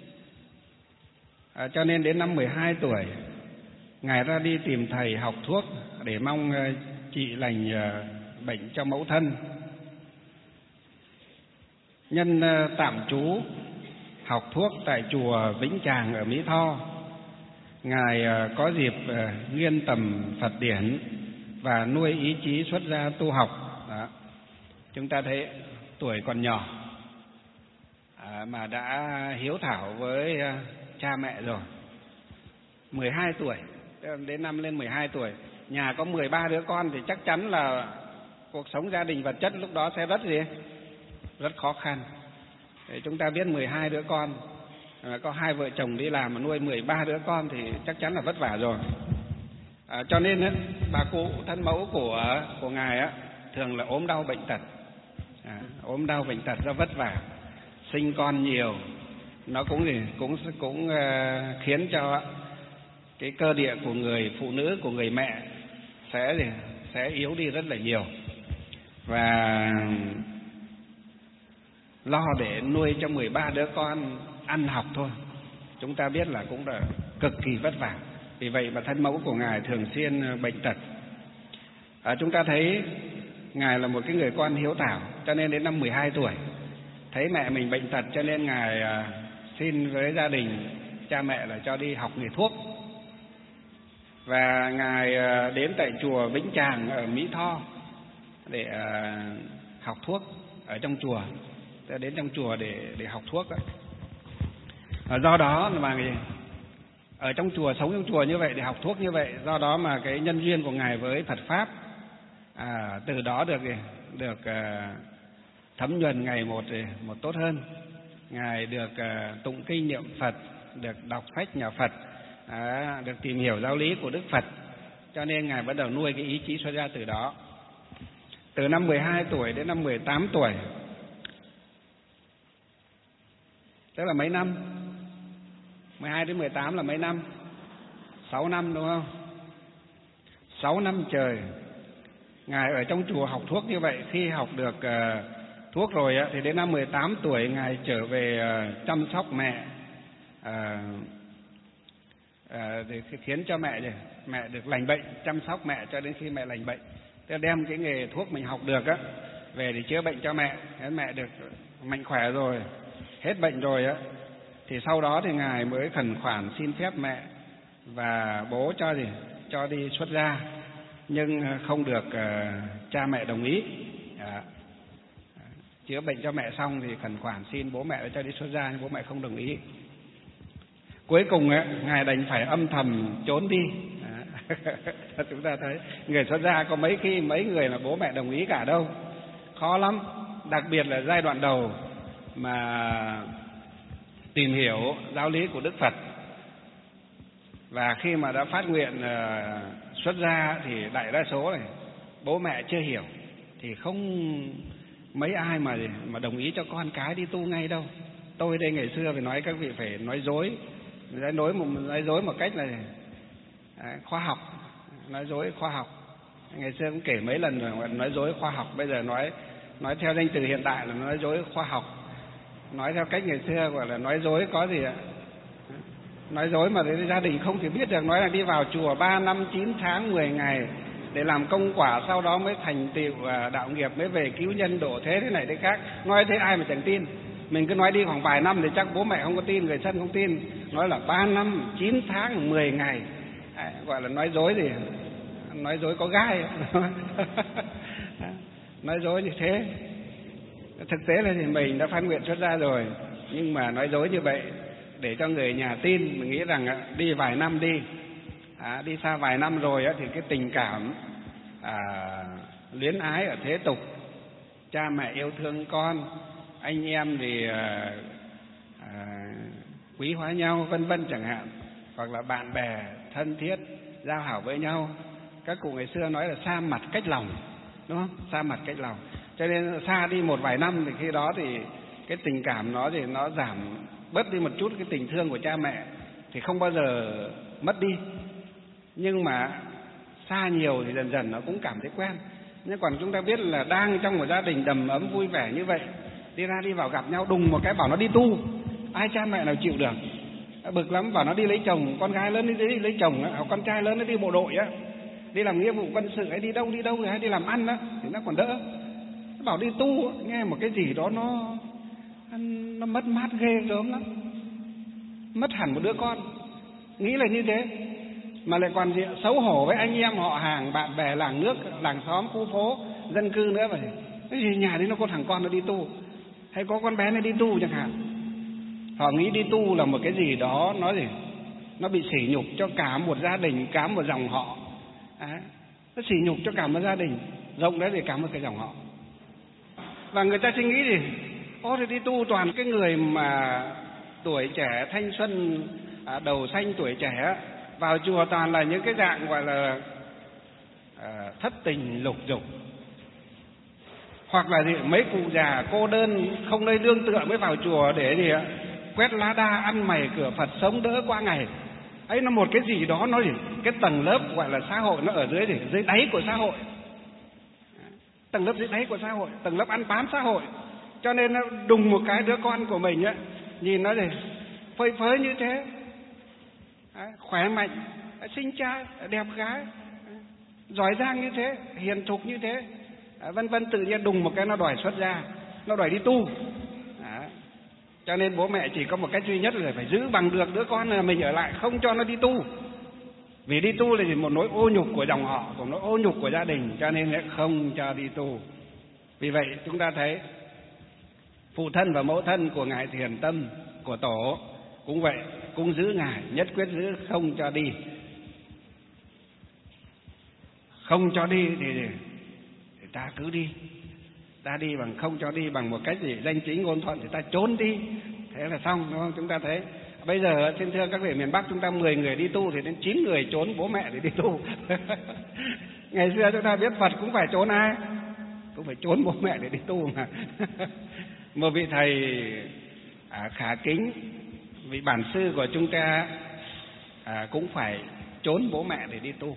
à, cho nên đến năm mười hai tuổi, Ngài ra đi tìm thầy học thuốc để mong à, trị lành à, bệnh cho mẫu thân. Nhân à, tạm trú học thuốc tại chùa Vĩnh Tràng ở Mỹ Tho, Ngài à, có dịp à, nghiên tầm Phật điển và nuôi ý chí xuất gia tu học. Đó. Chúng ta thấy tuổi còn nhỏ à, mà đã hiếu thảo với à, cha mẹ rồi. mười hai tuổi, đến năm lên mười hai tuổi, nhà có mười ba đứa con thì chắc chắn là cuộc sống gia đình vật chất lúc đó sẽ rất gì? Rất khó khăn. Để chúng ta biết mười hai đứa con, có hai vợ chồng đi làm mà nuôi mười ba đứa con thì chắc chắn là vất vả rồi. À, cho nên ấy, bà cụ thân mẫu của của Ngài á, thường là ốm đau bệnh tật, à, ốm đau bệnh tật do vất vả, sinh con nhiều, nó cũng gì cũng cũng uh, khiến cho cái cơ địa của người phụ nữ, của người mẹ sẽ gì sẽ yếu đi rất là nhiều, và lo để nuôi cho mười ba đứa con ăn học thôi, chúng ta biết là cũng là cực kỳ vất vả. Vì vậy mà thân mẫu của Ngài thường xuyên bệnh tật. À, chúng ta thấy Ngài là một cái người con hiếu thảo, cho nên đến năm mười hai tuổi thấy mẹ mình bệnh tật, cho nên Ngài à, xin với gia đình cha mẹ là cho đi học nghề thuốc. Và Ngài à, đến tại chùa Vĩnh Tràng ở Mỹ Tho để à, học thuốc ở trong chùa, đến trong chùa để để học thuốc. À, do đó mà ở trong chùa, sống trong chùa như vậy để học thuốc như vậy, do đó mà cái nhân duyên của Ngài với Phật pháp à, từ đó được được à, thấm nhuần ngày một một tốt hơn. Ngài được à, tụng kinh niệm Phật, được đọc sách nhà Phật, à, được tìm hiểu giáo lý của Đức Phật, cho nên Ngài bắt đầu nuôi cái ý chí xuất gia từ đó. Từ năm mười hai tuổi đến năm mười tám tuổi, tức là mấy năm? mười hai đến mười tám là mấy năm? sáu năm đúng không? sáu năm trời Ngài ở trong chùa học thuốc như vậy. Khi học được uh, thuốc rồi á, thì đến năm mười tám tuổi Ngài trở về uh, chăm sóc mẹ, uh, uh, để khiến cho mẹ mẹ được lành bệnh, chăm sóc mẹ cho đến khi mẹ lành bệnh. Tức đem cái nghề thuốc mình học được á về để chữa bệnh cho mẹ. Đến mẹ được mạnh khỏe rồi, hết bệnh rồi á, thì sau đó thì Ngài mới khẩn khoản xin phép mẹ và bố cho gì cho đi xuất gia, nhưng không được uh, cha mẹ đồng ý. À, chữa bệnh cho mẹ xong thì khẩn khoản xin bố mẹ cho đi xuất gia, nhưng bố mẹ không đồng ý. Cuối cùng ấy, Ngài đành phải âm thầm trốn đi. À, chúng ta thấy người xuất gia có mấy khi mấy người mà bố mẹ đồng ý cả đâu, khó lắm, đặc biệt là giai đoạn đầu mà tìm hiểu giáo lý của Đức Phật. Và khi mà đã phát nguyện uh, xuất gia thì đại đa số này bố mẹ chưa hiểu, thì không mấy ai mà mà đồng ý cho con cái đi tu ngay đâu. Tôi đây ngày xưa phải nói các vị phải nói dối, nói dối một nói dối một cách là à, khoa học, nói dối khoa học. Ngày xưa cũng kể mấy lần rồi, nói dối khoa học. Bây giờ nói nói theo danh từ hiện đại là nói dối khoa học. Nói theo cách ngày xưa gọi là nói dối có gì ạ? Nói dối mà đến gia đình không thể biết được. Nói là đi vào chùa ba năm chín tháng mười ngày để làm công quả, sau đó mới thành tựu đạo nghiệp, mới về cứu nhân độ thế thế này thế khác. Nói thế ai mà chẳng tin. Mình cứ nói đi khoảng vài năm thì chắc bố mẹ không có tin, người thân không tin. Nói là ba năm chín tháng mười ngày, à, gọi là nói dối gì? Nói dối có gai. Nói dối như thế. Thực tế là thì mình đã phát nguyện xuất gia rồi, nhưng mà nói dối như vậy để cho người nhà tin. Mình nghĩ rằng đi vài năm đi, à, đi xa vài năm rồi thì cái tình cảm à, luyến ái ở thế tục, cha mẹ yêu thương con, anh em thì à, à, quý hóa nhau vân vân chẳng hạn, hoặc là bạn bè thân thiết giao hảo với nhau. Các cụ ngày xưa nói là xa mặt cách lòng, đúng không? Xa mặt cách lòng. Cho nên xa đi một vài năm thì khi đó thì cái tình cảm nó thì nó giảm bớt đi một chút cái tình thương của cha mẹ, thì không bao giờ mất đi. Nhưng mà xa nhiều thì dần dần nó cũng cảm thấy quen. Nhưng còn chúng ta biết là đang trong một gia đình đầm ấm vui vẻ như vậy, đi ra đi vào gặp nhau đùng một cái bảo nó đi tu, ai cha mẹ nào chịu được. Bực lắm, bảo nó đi lấy chồng, con gái lớn đi, đi lấy chồng, hoặc con trai lớn nó đi bộ đội á, đi làm nghĩa vụ quân sự hay đi đâu đi đâu hay đi làm ăn á thì nó còn đỡ. Nó bảo đi tu, nghe một cái gì đó nó nó mất mát ghê gớm lắm, mất hẳn một đứa con, nghĩ là như thế. Mà lại còn gì xấu hổ với anh em họ hàng, bạn bè, làng nước, làng xóm, khu phố, dân cư nữa. Vậy cái gì nhà đấy nó có thằng con nó đi tu, hay có con bé nó đi tu chẳng hạn. Họ nghĩ đi tu là một cái gì đó nó gì nó bị sỉ nhục cho cả một gia đình, cả một dòng họ. À, nó sỉ nhục cho cả một gia đình, rộng đấy thì cả một cái dòng họ. Và người ta suy nghĩ gì? Ô thì đi tu toàn cái người mà tuổi trẻ thanh xuân, à, đầu xanh tuổi trẻ, vào chùa toàn là những cái dạng gọi là à, thất tình lục dục, hoặc là gì mấy cụ già cô đơn không nơi nương tựa mới vào chùa để gì ạ, quét lá đa ăn mày cửa Phật sống đỡ qua ngày. Ấy nó một cái gì đó nó gì cái tầng lớp gọi là xã hội nó ở dưới gì dưới đáy của xã hội, tầng lớp dưới đáy của xã hội, tầng lớp ăn bám xã hội. Cho nên nó đùng một cái đứa con của mình á, nhìn nó gì phơi phới như thế, khỏe mạnh, xinh trai, đẹp gái, giỏi giang như thế, hiền thục như thế, vân vân, tự nhiên đùng một cái nó đòi xuất gia, nó đòi đi tu. Đó. Cho nên bố mẹ chỉ có một cách duy nhất là phải giữ bằng được đứa con là mình ở lại, không cho nó đi tu. Vì đi tu là một nỗi ô nhục của dòng họ, một nỗi ô nhục của gia đình, cho nên không cho đi tu. Vì vậy chúng ta thấy phụ thân và mẫu thân của ngài Thiền Tâm, của tổ cũng vậy, cũng giữ ngài, nhất quyết giữ không cho đi. Không cho đi thì, thì ta cứ đi. Ta đi bằng không cho đi bằng một cách gì danh chính ngôn thuận thì ta trốn đi, thế là xong, đúng không? Chúng ta thấy bây giờ trên thưa các vị miền Bắc chúng ta mười người đi tu thì đến chín người trốn bố mẹ để đi tu. Ngày xưa chúng ta biết Phật cũng phải trốn ai? Cũng phải trốn bố mẹ để đi tu mà. Một vị thầy à, khả kính, vị bản sư của chúng ta à, cũng phải trốn bố mẹ để đi tu.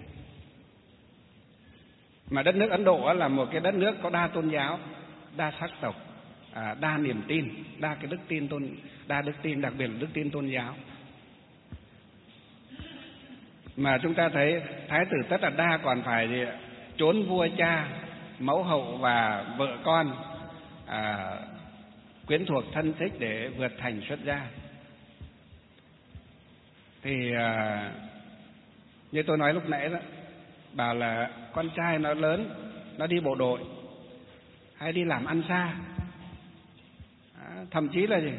Mà đất nước Ấn Độ là một cái đất nước có đa tôn giáo, đa sắc tộc, à, đa niềm tin, đa cái đức tin tôn, đa đức tin, đặc biệt là đức tin tôn giáo. Mà chúng ta thấy Thái tử Tất Đạt Đa còn phải gì, trốn vua cha, mẫu hậu và vợ con, à, quyến thuộc thân thích để vượt thành xuất gia. Thì à, như tôi nói lúc nãy đó, bảo là con trai nó lớn, nó đi bộ đội hay đi làm ăn xa, à, thậm chí là gì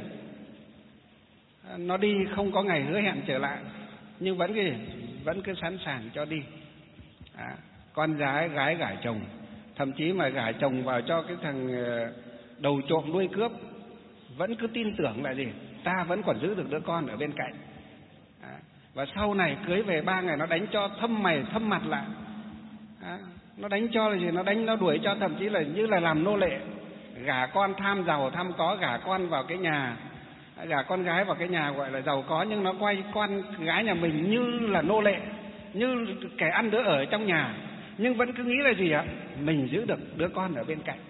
nó đi không có ngày hứa hẹn trở lại, nhưng vẫn cái vẫn cứ sẵn sàng cho đi. À, con gái gái gả chồng, thậm chí mà gả chồng vào cho cái thằng đầu trộm đuôi cướp, vẫn cứ tin tưởng là gì ta vẫn còn giữ được đứa con ở bên cạnh. À, và sau này cưới về ba ngày nó đánh cho thâm mày thâm mặt lại. À, nó đánh cho là gì, nó đánh nó đuổi cho, thậm chí là như là làm nô lệ. Gả con tham giàu tham có, gả con vào cái nhà, gả con gái vào cái nhà gọi là giàu có, nhưng nó quay con gái nhà mình như là nô lệ, như kẻ ăn đỡ ở trong nhà, nhưng vẫn cứ nghĩ là gì ạ, mình giữ được đứa con ở bên cạnh.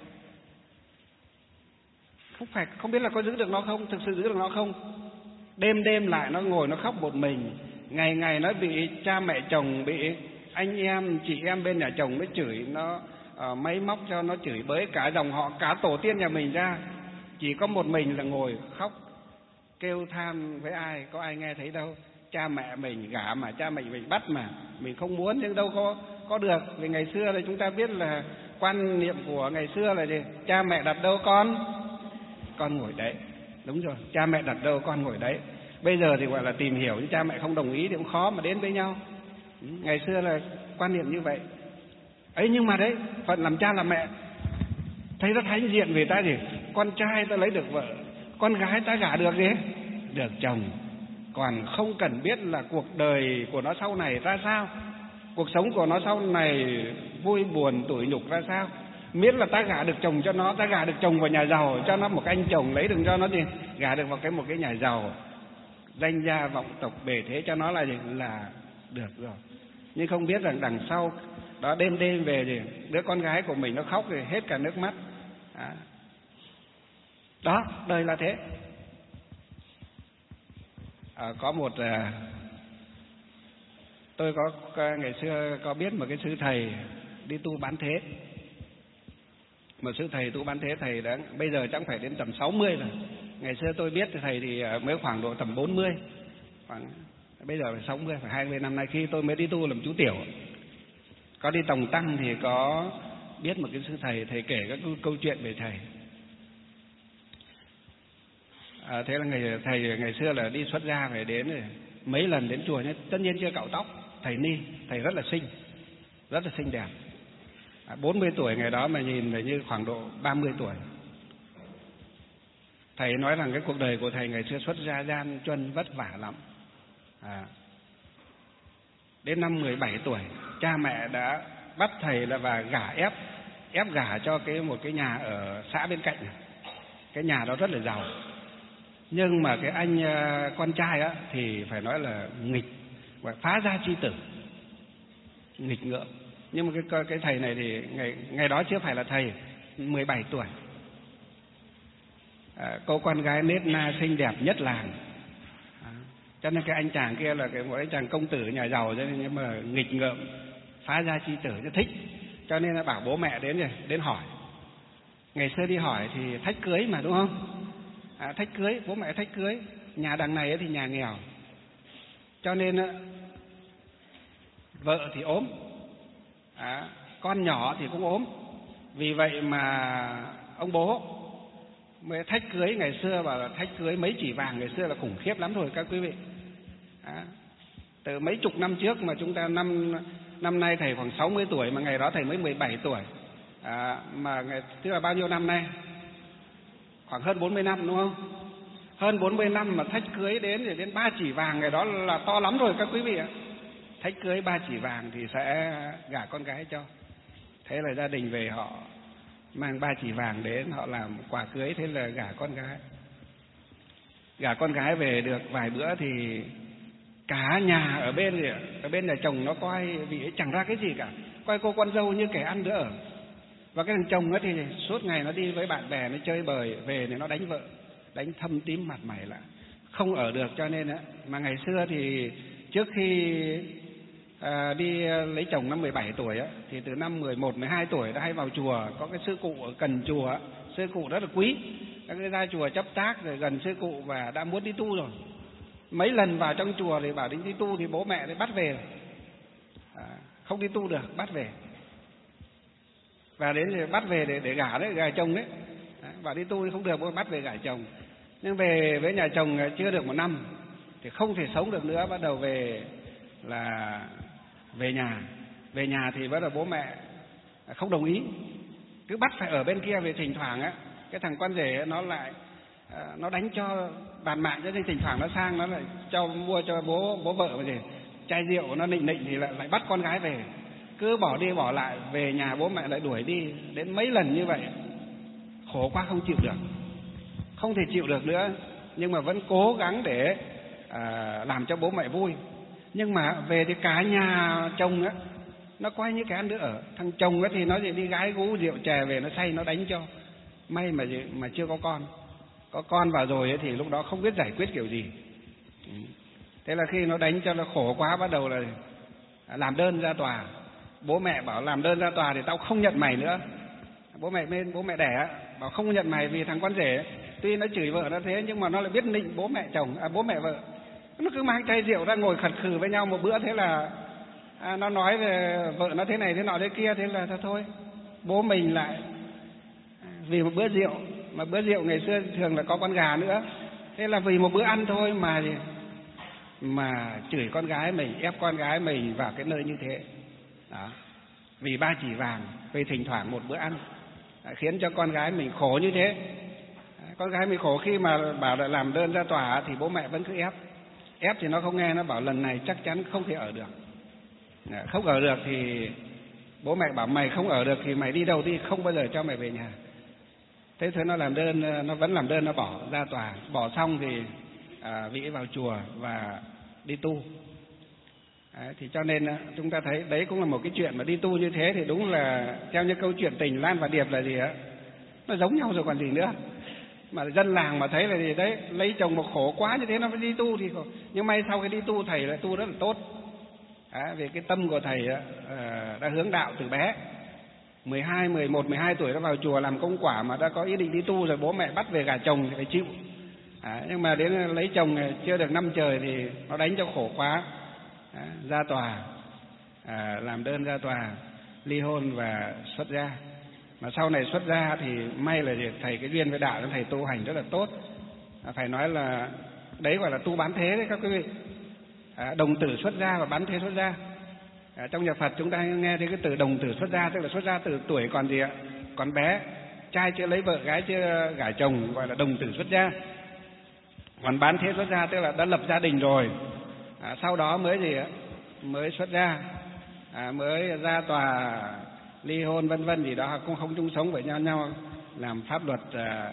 Không phải, không biết là có giữ được nó không, thực sự giữ được nó không. Đêm đêm lại nó ngồi nó khóc một mình, ngày ngày nó bị cha mẹ chồng, bị anh em chị em bên nhà chồng nó chửi, nó uh, máy móc cho nó chửi bới cả dòng họ, cả tổ tiên nhà mình ra, chỉ có một mình là ngồi khóc kêu than với ai, có ai nghe thấy đâu. Cha mẹ mình gả mà cha mẹ mình bắt mà mình không muốn, nhưng đâu có có được. Vì ngày xưa là chúng ta biết là quan niệm của ngày xưa là gì, cha mẹ đặt đâu con con ngồi đấy. Đúng rồi, cha mẹ đặt đâu con ngồi đấy. Bây giờ thì gọi là tìm hiểu, nhưng cha mẹ không đồng ý thì cũng khó mà đến với nhau. Ngày xưa là quan niệm như vậy ấy, nhưng mà đấy, phận làm cha làm mẹ thấy rất hãnh diện về ta gì, con trai ta lấy được vợ, con gái ta gả được gì, được chồng, còn không cần biết là cuộc đời của nó sau này ra sao, cuộc sống của nó sau này vui buồn tủi nhục ra sao, miễn là ta gả được chồng cho nó, ta gả được chồng vào nhà giàu, cho nó một cái anh chồng, lấy đừng cho nó gì, gả được vào cái một cái nhà giàu, danh gia vọng tộc bề thế cho nó là gì? Là được rồi. Nhưng không biết rằng đằng sau đó đêm đêm về thì đứa con gái của mình nó khóc thì hết cả nước mắt. À. Đó, đời là thế. À, có một à, tôi có, có ngày xưa có biết một cái sư thầy đi tu bán thế. Một sư thầy tu bán thế, thầy đã bây giờ chắc phải đến tầm sáu mươi rồi. Ngày xưa tôi biết thầy thì mới khoảng độ tầm bốn mươi, khoảng bây giờ phải sáu mươi, phải hai mươi năm nay. Khi tôi mới đi tu làm chú tiểu, có đi tòng tăng thì có biết một cái sư thầy, thầy kể các câu, câu chuyện về thầy. À, thế là ngày thầy ngày xưa là đi xuất gia phải đến rồi, mấy lần đến chùa nhé, tất nhiên chưa cạo tóc. Thầy ni, thầy rất là xinh, rất là xinh đẹp. À, bốn mươi tuổi ngày đó mà nhìn là như khoảng độ ba mươi tuổi. Thầy nói rằng cái cuộc đời của thầy ngày xưa xuất gia gian truân vất vả lắm. À, đến năm mười bảy tuổi, cha mẹ đã bắt thầy là và gả ép ép gả cho cái một cái nhà ở xã bên cạnh. Cái nhà đó rất là giàu. Nhưng mà cái anh con trai á thì phải nói là nghịch, và phá gia chi tử, nghịch ngợm. Nhưng mà cái cái thầy này thì ngày ngày đó chưa phải là thầy, mười bảy tuổi. À, cô con gái nết na xinh đẹp nhất làng. À, cho nên cái anh chàng kia là cái một anh chàng công tử nhà giàu, cho nên nhưng mà nghịch ngợm, phá gia chi tử, rất thích. Cho nên là bảo bố mẹ đến rồi, đến hỏi. Ngày xưa đi hỏi thì thách cưới mà, đúng không? À, thách cưới, bố mẹ thách cưới. Nhà đằng này thì nhà nghèo, cho nên vợ thì ốm, à, con nhỏ thì cũng ốm. Vì vậy mà ông bố mới thách cưới. Ngày xưa bảo là thách cưới mấy chỉ vàng, ngày xưa là khủng khiếp lắm rồi các quý vị. À, từ mấy chục năm trước mà chúng ta năm năm nay thầy khoảng sáu mươi tuổi, mà ngày đó thầy mới mười bảy tuổi. À, mà ngày, tức là bao nhiêu năm nay? Khoảng hơn bốn mươi năm, đúng không? Hơn bốn mươi năm mà thách cưới đến thì đến ba chỉ vàng, ngày đó là to lắm rồi các quý vị ạ. Thách cưới ba chỉ vàng thì sẽ gả con gái cho. Thế là gia đình về họ mang ba chỉ vàng đến, họ làm quà cưới, thế là gả con gái. Gả con gái về được vài bữa thì cả nhà ở bên thì, ở bên nhà chồng nó coi vị ấy chẳng ra cái gì cả, coi cô con dâu như kẻ ăn đỡ ở. Và cái thằng chồng ấy thì suốt ngày nó đi với bạn bè, nó chơi bời, về thì nó đánh vợ, đánh thâm tím mặt mày lại, không ở được. Cho nên á, mà ngày xưa thì trước khi à, đi lấy chồng năm mười bảy tuổi á, thì từ năm mười một, mười hai tuổi đã hay vào chùa. Có cái sư cụ ở gần chùa, sư cụ rất là quý, các cái ra chùa chấp tác rồi gần sư cụ và đã muốn đi tu rồi. Mấy lần vào trong chùa thì bảo định đi tu thì bố mẹ thì bắt về, à, không đi tu được, bắt về. Và đến thì bắt về để để gả đấy, gả chồng đấy. Đấy, bảo đi tu thì không được, bố bắt về gả chồng. Nhưng về với nhà chồng chưa được một năm thì không thể sống được nữa, bắt đầu về là về nhà. Về nhà thì bắt đầu bố mẹ không đồng ý, cứ bắt phải ở bên kia. Về thỉnh thoảng á, cái thằng con rể nó lại nó đánh cho bàn mạng, cho nên thỉnh thoảng nó sang nó lại cho mua cho bố bố vợ gì chai rượu, nó nịnh nịnh thì lại lại bắt con gái về. Cứ bỏ đi bỏ lại, về nhà bố mẹ lại đuổi đi. Đến mấy lần như vậy, khổ quá không chịu được, không thể chịu được nữa. Nhưng mà vẫn cố gắng để à, làm cho bố mẹ vui. Nhưng mà về thì cả nhà chồng á, nó coi như cái ăn đứa ở. Thằng chồng ấy thì nó đi gái gú rượu chè về, nó say nó đánh cho. May mà mà chưa có con. Có con vào rồi ấy thì lúc đó không biết giải quyết kiểu gì. Thế là khi nó đánh cho nó khổ quá, bắt đầu là làm đơn ra tòa. Bố mẹ bảo làm đơn ra tòa thì tao không nhận mày nữa. Bố mẹ bên bố mẹ đẻ bảo không nhận mày vì thằng con rể tuy nó chửi vợ nó thế nhưng mà nó lại biết nịnh bố mẹ chồng, à, bố mẹ vợ. Nó cứ mang chai rượu ra ngồi khật khừ với nhau một bữa, thế là à, nó nói về vợ nó thế này thế nọ thế kia. Thế là thôi, bố mình lại vì một bữa rượu, mà bữa rượu ngày xưa thường là có con gà nữa, thế là vì một bữa ăn thôi mà mà chửi con gái mình, ép con gái mình vào cái nơi như thế. Đó, vì ba chỉ vàng, vì thỉnh thoảng một bữa ăn, khiến cho con gái mình khổ như thế. Con gái mình khổ, khi mà bảo là làm đơn ra tòa thì bố mẹ vẫn cứ ép. Ép thì nó không nghe, nó bảo lần này chắc chắn không thể ở được. Không ở được thì bố mẹ bảo mày không ở được thì mày đi đâu đi, không bao giờ cho mày về nhà. Thế thế nó làm đơn, nó vẫn làm đơn, nó bỏ ra tòa. Bỏ xong thì à, vị vào chùa và đi tu. Đấy, thì cho nên chúng ta thấy đấy cũng là một cái chuyện mà đi tu như thế thì đúng là theo như câu chuyện Tình Lan và Điệp là gì á, nó giống nhau rồi còn gì nữa. Mà dân làng mà thấy là gì đấy, lấy chồng mà khổ quá như thế nó phải đi tu thì khổ. Nhưng may sau khi đi tu thầy lại tu rất là tốt. À, vì cái tâm của thầy à, đã hướng đạo từ bé. mười hai, mười một, mười hai tuổi đã vào chùa làm công quả mà đã có ý định đi tu rồi, bố mẹ bắt về gả chồng thì phải chịu. À, nhưng mà đến lấy chồng chưa được năm trời thì nó đánh cho khổ quá. À, ra tòa, à, làm đơn ra tòa ly hôn và xuất gia. Mà sau này xuất gia thì may là thầy cái duyên với đạo, thầy tu hành rất là tốt. À, phải nói là đấy gọi là tu bán thế đấy các quý vị. À, đồng tử xuất gia và bán thế xuất gia. À, trong nhà Phật chúng ta nghe thấy cái từ đồng tử xuất gia, tức là xuất gia từ tuổi còn gì ạ, còn bé, trai chưa lấy vợ, gái chưa gả chồng, gọi là đồng tử xuất gia. Còn bán thế xuất gia tức là đã lập gia đình rồi, à, sau đó mới gì ạ, mới xuất gia, à, mới ra tòa ly hôn vân vân gì đó, cũng không chung sống với nhau nhau làm pháp luật, à,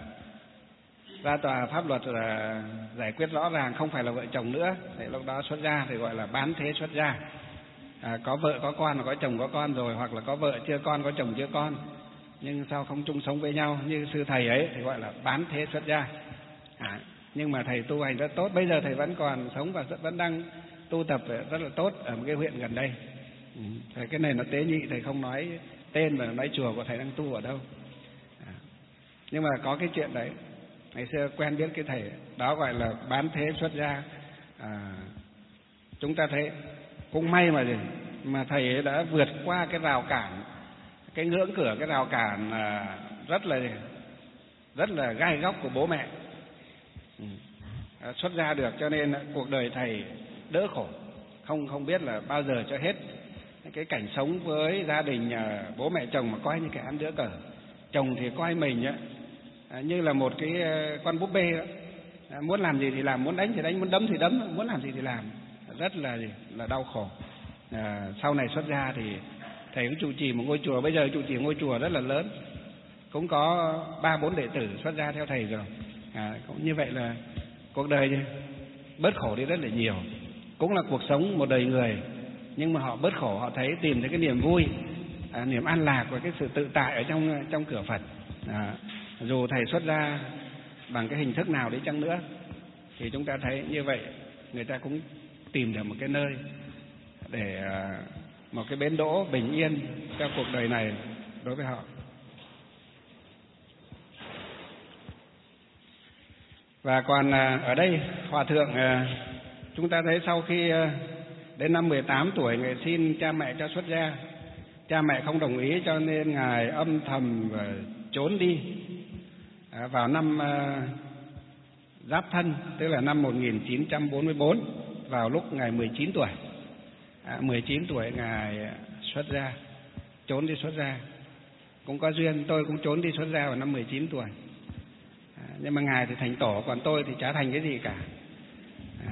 ra tòa pháp luật là giải quyết rõ ràng không phải là vợ chồng nữa, thì lúc đó xuất gia thì gọi là bán thế xuất gia. À, có vợ có con, có chồng có con rồi, hoặc là có vợ chưa con, có chồng chưa con, nhưng sao không chung sống với nhau như sư thầy ấy thì gọi là bán thế xuất gia. À, nhưng mà thầy tu hành rất tốt, bây giờ thầy vẫn còn sống và vẫn đang tu tập rất là tốt ở một cái huyện gần đây. Ừ, thầy cái này nó tế nhị, thầy không nói tên và nói chùa của thầy đang tu ở đâu. À, nhưng mà có cái chuyện đấy, ngày xưa quen biết cái thầy đó gọi là bán thế xuất gia. À, chúng ta thấy cũng may mà gì mà thầy ấy đã vượt qua cái rào cản, cái ngưỡng cửa, cái rào cản à, rất là rất là gai góc của bố mẹ. Ừ. À, xuất gia được cho nên cuộc đời thầy đỡ khổ, không không biết là bao giờ cho hết cái cảnh sống với gia đình à, bố mẹ chồng mà coi như cái ăn đỡ cờ. Chồng thì coi mình á, à, như là một cái con búp bê đó. À, muốn làm gì thì làm, muốn đánh thì đánh, muốn đấm thì đấm, muốn làm gì thì làm, rất là là đau khổ. À, sau này xuất gia thì thầy cũng trụ trì một ngôi chùa, bây giờ trụ trì ngôi chùa rất là lớn, cũng có ba bốn đệ tử xuất gia theo thầy rồi. À, cũng như vậy là cuộc đời bớt khổ đi rất là nhiều, cũng là cuộc sống một đời người, nhưng mà họ bớt khổ, họ thấy tìm thấy cái niềm vui, à, niềm an lạc và cái sự tự tại ở trong trong cửa Phật. À, dù thầy xuất gia bằng cái hình thức nào đi chăng nữa thì chúng ta thấy như vậy, người ta cũng tìm được một cái nơi để một cái bến đỗ bình yên cho cuộc đời này đối với họ. Và còn ở đây hòa thượng, chúng ta thấy sau khi đến năm mười tám tuổi ngài xin cha mẹ cho xuất gia, cha mẹ không đồng ý cho nên ngài âm thầm và trốn đi. À, vào năm Giáp Thân, tức là năm một nghìn chín trăm bốn mươi bốn, vào lúc ngài mười chín tuổi. À, mười chín tuổi ngài xuất gia, trốn đi xuất gia. Cũng có duyên, tôi cũng trốn đi xuất gia vào năm mười chín tuổi. À, nhưng mà ngài thì thành tổ, còn tôi thì chả thành cái gì cả. À,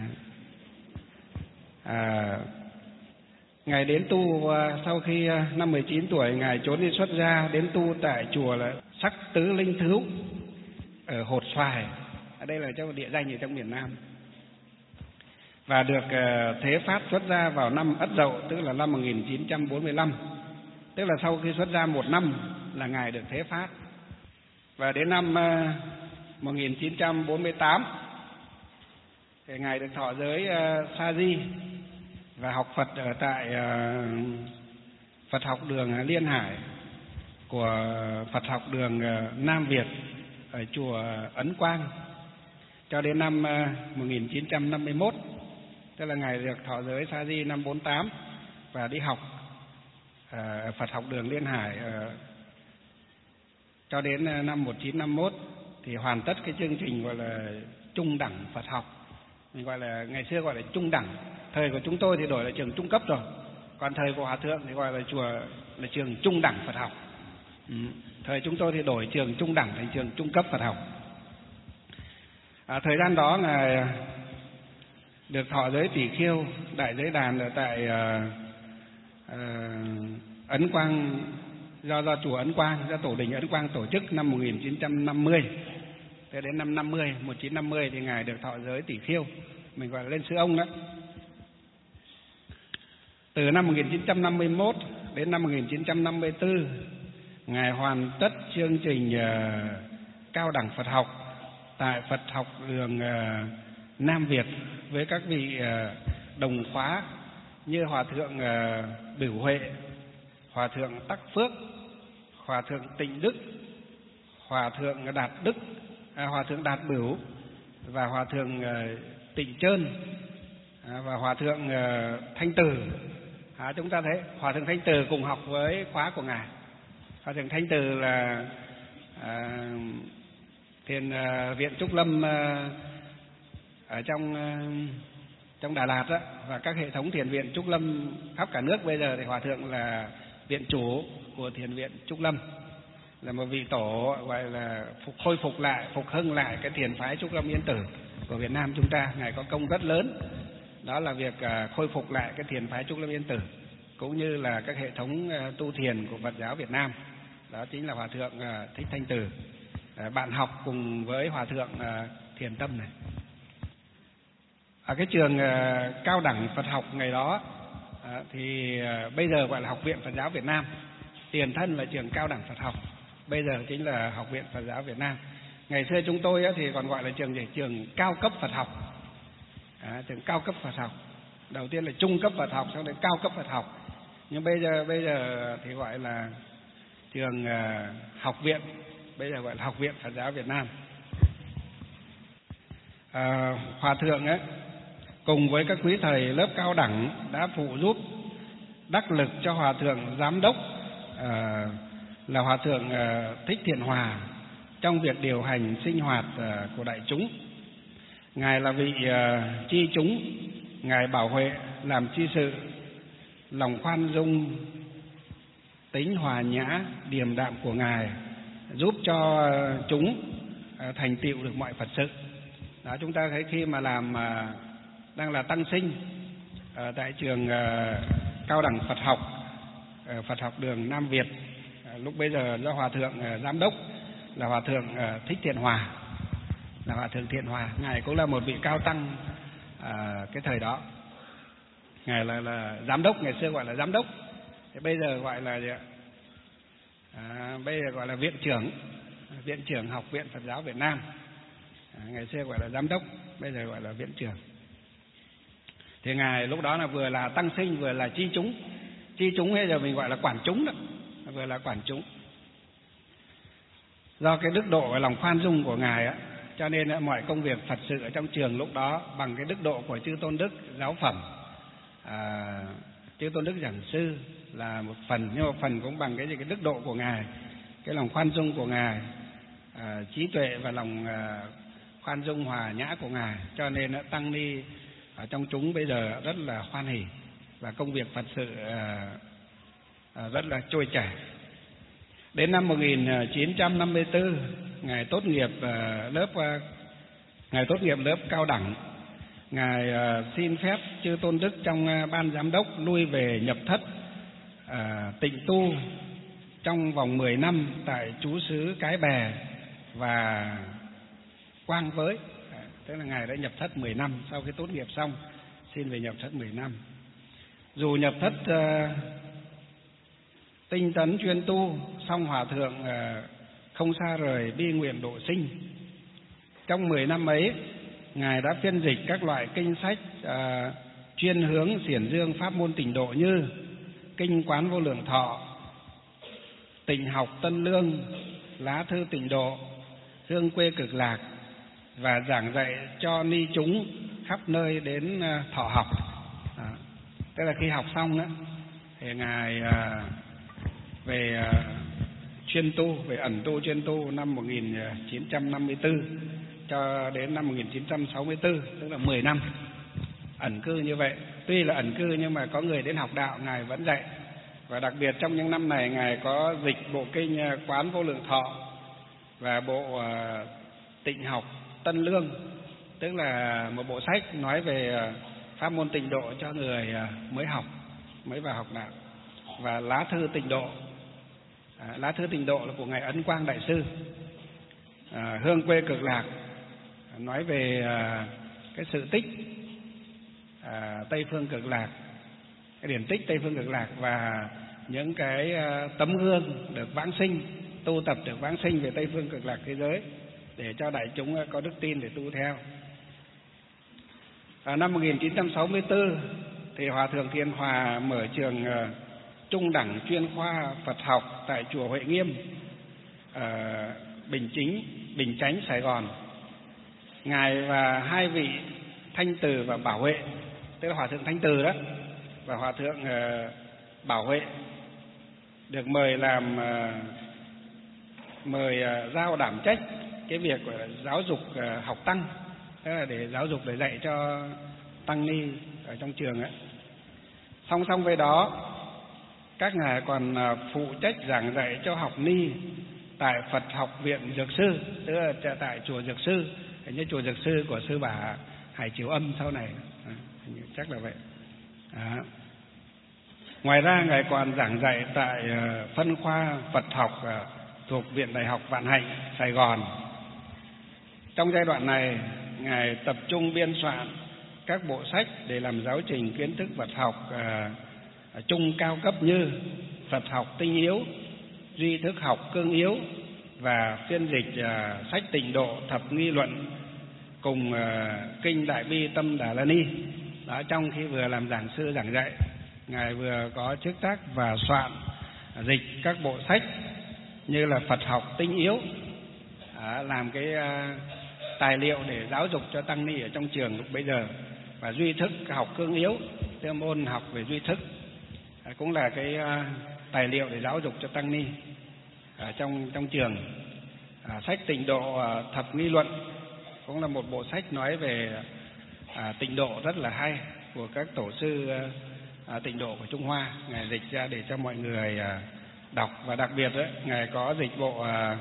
à, ngài đến tu sau khi năm mười chín tuổi ngài trốn đi xuất gia, đến tu tại chùa là Sắc Tứ Linh Thứu ở Hột Xoài. Ở đây là trong địa danh ở trong miền Nam. Và được uh, thế pháp xuất gia vào năm Ất Dậu, tức là năm một nghìn chín trăm bốn mươi lăm. Tức là sau khi xuất gia một năm là ngài được thế pháp. Và đến năm uh, một nghìn chín trăm bốn mươi tám thì ngài được thọ giới uh, Sa Di và học Phật ở tại uh, Phật học đường Liên Hải của Phật học đường uh, Nam Việt ở chùa Ấn Quang cho đến năm uh, một nghìn chín trăm năm mươi mốt. Tức là ngài được thọ giới Sa Di năm bốn tám và đi học ở uh, Phật học đường Liên Hải uh, cho đến uh, năm một nghìn chín trăm năm mươi mốt thì hoàn tất cái chương trình gọi là trung đẳng Phật học. Mình gọi là ngày xưa gọi là trung đẳng, thời của chúng tôi thì đổi là trường trung cấp rồi, còn thời của hòa thượng thì gọi là chùa là trường trung đẳng Phật học. Ừ. Thời chúng tôi thì đổi trường trung đẳng thành trường trung cấp Phật học. À, thời gian đó ngài được thọ giới Tỷ Khiêu, đại giới đàn ở tại uh, uh, Ấn Quang, do do chùa Ấn Quang, do tổ đình Ấn Quang tổ chức năm một nghìn chín trăm năm mươi. Thế đến năm năm mươi, một nghìn chín trăm năm mươi thì ngài được thọ giới tỷ khiêu, mình gọi là lên sư ông đó. Từ năm một nghìn chín trăm năm mươi mốt đến năm một nghìn chín trăm năm mươi tư, ngài hoàn tất chương trình uh, cao đẳng Phật học tại Phật học đường uh, Nam Việt với các vị uh, đồng khóa như Hòa thượng uh, Bửu Huệ, Hòa thượng Tắc Phước, Hòa thượng Tịnh Đức, Hòa thượng Đạt Đức, à, Hòa thượng Đạt Bửu và Hòa thượng uh, Tịnh Trơn, à, và Hòa thượng uh, Thanh Từ. À, chúng ta thấy Hòa thượng Thanh Từ cùng học với khóa của ngài. Hòa thượng Thanh Từ là à, thiền à, viện Trúc Lâm à, ở trong à, trong Đà Lạt đó, và các hệ thống thiền viện Trúc Lâm khắp cả nước. Bây giờ thì Hòa thượng là viện chủ của thiền viện Trúc Lâm, là một vị tổ gọi là phục, khôi phục lại, phục hưng lại cái thiền phái Trúc Lâm Yên Tử của Việt Nam chúng ta. Ngài có công rất lớn, đó là việc à, khôi phục lại cái thiền phái Trúc Lâm Yên Tử cũng như là các hệ thống à, tu thiền của Phật giáo Việt Nam. Đó chính là Hòa thượng à, Thích Thanh Từ, à, bạn học cùng với Hòa thượng à, Thiền Tâm này. Ở cái trường à, cao đẳng Phật học ngày đó à, thì à, bây giờ gọi là Học viện Phật giáo Việt Nam, tiền thân là trường cao đẳng Phật học, bây giờ chính là Học viện Phật giáo Việt Nam. Ngày xưa chúng tôi á, thì còn gọi là trường gì? Trường cao cấp Phật học. À, trường cao cấp Phật học, đầu tiên là trung cấp Phật học, sau đến cao cấp Phật học. Nhưng bây giờ bây giờ thì gọi là trường uh, học viện, bây giờ gọi là Học viện Phật giáo Việt Nam. À, Hòa thượng ấy cùng với các quý thầy lớp cao đẳng đã phụ giúp đắc lực cho Hòa thượng giám đốc à, là Hòa thượng à, Thích Thiện Hòa trong việc điều hành sinh hoạt à, của đại chúng. Ngài là vị uh, chi chúng, ngài Bảo Huệ làm chi sự, lòng khoan dung, tính hòa nhã, điềm đạm của ngài giúp cho uh, chúng uh, thành tựu được mọi Phật sự. Đó, chúng ta thấy khi mà làm uh, đang là tăng sinh uh, tại trường uh, cao đẳng Phật học, uh, Phật học đường Nam Việt, uh, lúc bây giờ do Hòa thượng uh, giám đốc là Hòa thượng uh, Thích Thiện Hòa, là Hòa thượng Thiện Hòa. Ngài cũng là một vị cao tăng à, cái thời đó. Ngài là, là giám đốc, ngày xưa gọi là giám đốc, thì bây giờ gọi là à, bây giờ gọi là viện trưởng, viện trưởng Học viện Phật giáo Việt Nam. À, ngày xưa gọi là giám đốc, bây giờ gọi là viện trưởng. Thì ngài lúc đó là vừa là tăng sinh vừa là chi chúng. Chi chúng bây giờ mình gọi là quản chúng đó, vừa là quản chúng. Do cái đức độ và lòng khoan dung của ngài á, cho nên mọi công việc Phật sự ở trong trường lúc đó bằng cái đức độ của chư Tôn Đức giáo phẩm, à, chư Tôn Đức giảng sư là một phần, nhưng mà phần cũng bằng cái gì cái đức độ của ngài, cái lòng khoan dung của ngài, à, trí tuệ và lòng à, khoan dung hòa nhã của ngài, cho nên tăng ni ở trong chúng bây giờ rất là hoan hỉ và công việc Phật sự à, à, rất là trôi chảy. Đến năm một nghìn chín trăm năm mươi tư, ngài tốt nghiệp uh, lớp uh, ngài tốt nghiệp lớp cao đẳng, ngài uh, xin phép chư Tôn Đức trong uh, ban giám đốc lui về nhập thất uh, tịnh tu trong vòng mười năm tại trú xứ Cái Bè và Quang Với. Uh, tức là ngài đã nhập thất mười năm, sau khi tốt nghiệp xong xin về nhập thất mười năm. Dù nhập thất uh, tinh tấn chuyên tu, song Hòa thượng uh, không xa rời bi nguyện độ sinh. Trong mười năm ấy, ngài đã phiên dịch các loại kinh sách à, chuyên hướng xiển dương pháp môn tịnh độ như Kinh Quán Vô Lượng Thọ, Tịnh Học Tân Lương, Lá Thư Tịnh Độ, Hương Quê Cực Lạc, và giảng dạy cho ni chúng khắp nơi đến à, thọ học. À, tức là khi học xong đó, thì ngài à, về à, chuyên tu, về ẩn tu chuyên tu năm một nghìn chín trăm năm mươi tư cho đến năm một nghìn chín trăm sáu mươi tư, tức là mười năm ẩn cư như vậy. Tuy là ẩn cư nhưng mà có người đến học đạo ngài vẫn dạy, và đặc biệt trong những năm này ngài có dịch bộ kinh Quán Vô Lượng Thọ và bộ uh, Tịnh Học Tân Lương, tức là một bộ sách nói về uh, pháp môn tịnh độ cho người uh, mới học, mới vào học đạo, và Lá Thư Tịnh Độ. À, Lá Thư Tịnh Độ là của ngài Ấn Quang Đại sư. à, Hương quê cực lạc, nói về à, cái sự tích à, Tây phương cực lạc, cái điển tích Tây phương cực lạc và những cái à, tấm gương được vãng sinh, tu tập được vãng sinh về Tây phương cực lạc thế giới để cho đại chúng có đức tin để tu theo. À, năm một nghìn chín trăm sáu mươi tư thì Hòa thượng Thiện Hòa mở trường uh, trung đẳng chuyên khoa Phật học tại chùa Huệ Nghiêm, uh, Bình Chính, Bình Chánh, Sài Gòn. Ngài và hai vị Thanh Từ và Bảo Huệ, tức là Hòa thượng Thanh Từ đó và Hòa thượng uh, Bảo Huệ, được mời làm uh, mời uh, giao đảm trách cái việc uh, giáo dục uh, học tăng, tức là để giáo dục, để dạy cho tăng ni ở trong trường ấy. Song song với đó, các ngài còn phụ trách giảng dạy cho học ni tại Phật học viện Dược Sư, tức là tại chùa Dược Sư, như chùa Dược Sư của sư bà Hải Chiếu Âm sau này, à, chắc là vậy. À. Ngoài ra ngài còn giảng dạy tại phân khoa Phật học thuộc Viện Đại học Vạn Hạnh, Sài Gòn. Trong giai đoạn này, ngài tập trung biên soạn các bộ sách để làm giáo trình kiến thức Phật học à, trung cao cấp như Phật học tinh yếu, duy thức học cương yếu và phiên dịch à, sách Tịnh Độ Thập Nghi Luận cùng à, kinh Đại Bi Tâm Đà La Ni. Đó, trong khi vừa làm giảng sư giảng dạy, ngài vừa có chức tác và soạn dịch các bộ sách như là Phật học tinh yếu, à, làm cái à, tài liệu để giáo dục cho tăng ni ở trong trường lúc bấy giờ, và duy thức học cương yếu, tức môn học về duy thức, à, cũng là cái à, tài liệu để giáo dục cho tăng ni ở trong trong trường. À, sách Tịnh Độ à, Thập Nghi Luận cũng là một bộ sách nói về à, tịnh độ rất là hay của các tổ sư à, tịnh độ của Trung Hoa. Ngài dịch ra để cho mọi người à, đọc, và đặc biệt đấy, ngài có dịch bộ à,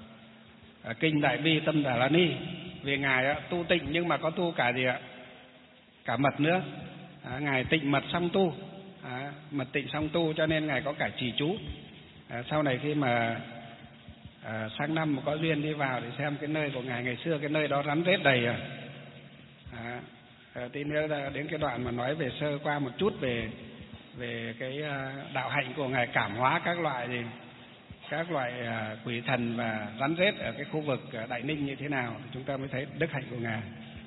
à, kinh Đại Bi Tâm Đà La Ni. Vì ngài á, tu tịnh nhưng mà có tu cả gì ạ? Cả mật nữa. À, ngài tịnh mật song tu, à, mật tịnh song tu, cho nên ngài có cả trì chú. À, sau này khi mà à, sang năm mà có duyên đi vào để xem cái nơi của ngài ngày xưa, cái nơi đó rắn rết đầy à. À, à, tí nữa đến cái đoạn mà nói về sơ qua một chút về về cái đạo hạnh của ngài cảm hóa các loại gì, các loại à, quỷ thần và rắn rết ở cái khu vực Đại Ninh như thế nào, chúng ta mới thấy đức hạnh của ngài.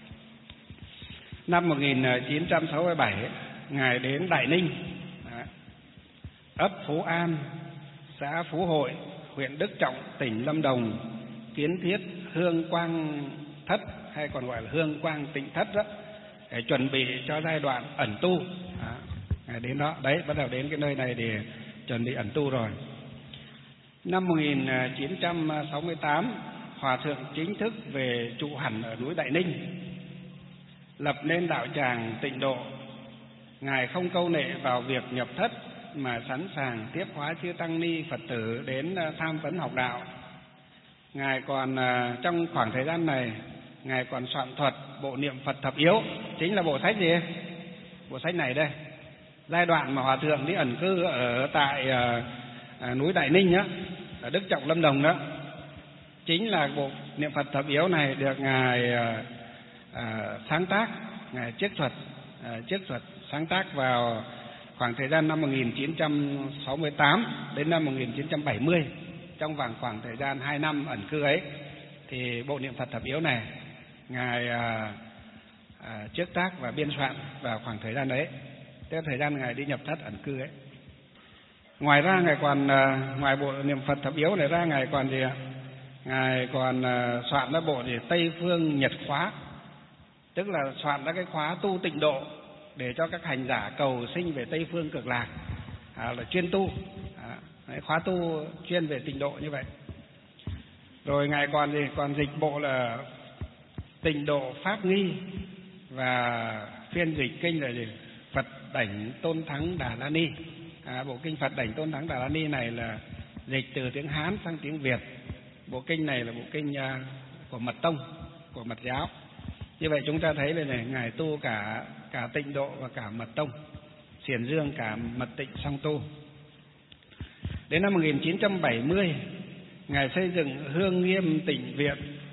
Năm một nghìn chín trăm sáu mươi bảy, ngài đến Đại Ninh, đó, ấp Phú An, xã Phú Hội, huyện Đức Trọng, tỉnh Lâm Đồng, kiến thiết Hương Quang Thất, hay còn gọi là Hương Quang Tịnh Thất đó, để chuẩn bị cho giai đoạn ẩn tu. Đó, ngài đến đó, đấy, bắt đầu đến cái nơi này để chuẩn bị ẩn tu rồi. Năm một nghìn chín trăm sáu mươi tám, Hòa thượng chính thức về trụ hẳn ở núi Đại Ninh, lập nên đạo tràng Tịnh Độ. Ngài không câu nệ vào việc nhập thất mà sẵn sàng tiếp hóa chư tăng ni Phật tử đến tham vấn học đạo. Ngài còn trong khoảng thời gian này, ngài còn soạn thuật bộ niệm Phật thập yếu, chính là bộ sách gì? Bộ sách này đây. Giai đoạn mà Hòa thượng đi ẩn cư ở tại à, núi Đại Ninh á, ở Đức Trọng Lâm Đồng đó, chính là bộ niệm Phật thập yếu này được ngài à, à, sáng tác, ngài chiết thuật, à, chiết thuật sáng tác vào khoảng thời gian năm một nghìn chín trăm sáu mươi tám đến năm một nghìn chín trăm bảy mươi. Trong vòng khoảng thời gian hai năm ẩn cư ấy, thì bộ niệm Phật thập yếu này ngài à, à, chiết tác và biên soạn vào khoảng thời gian đấy, tức thời gian ngài đi nhập thất ẩn cư ấy. Ngoài ra ngài còn à, ngoài bộ niệm Phật thập yếu này ra, ngài còn gì ạ? Ngài còn à, soạn ra bộ gì Tây Phương Nhật Khóa, tức là soạn ra cái khóa tu tịnh độ để cho các hành giả cầu sinh về Tây Phương Cực Lạc, à, là chuyên tu, à, đấy, khóa tu chuyên về tịnh độ như vậy. Rồi ngài còn gì? Còn dịch bộ là Tịnh Độ Pháp Nghi và phiên dịch kinh là gì? Phật Đảnh Tôn Thắng Đà La Ni. À, bộ kinh Phật Đảnh Tôn Thắng Đà La Ni này là dịch từ tiếng Hán sang tiếng Việt. Bộ kinh này là bộ kinh uh, của Mật Tông, của Mật giáo. Như vậy chúng ta thấy là này, ngài tu cả cả tịnh độ và cả Mật Tông, xiển dương cả mật tịnh song tu. Đến năm một nghìn chín trăm bảy mươi, ngài xây dựng Hương Nghiêm Tịnh Viện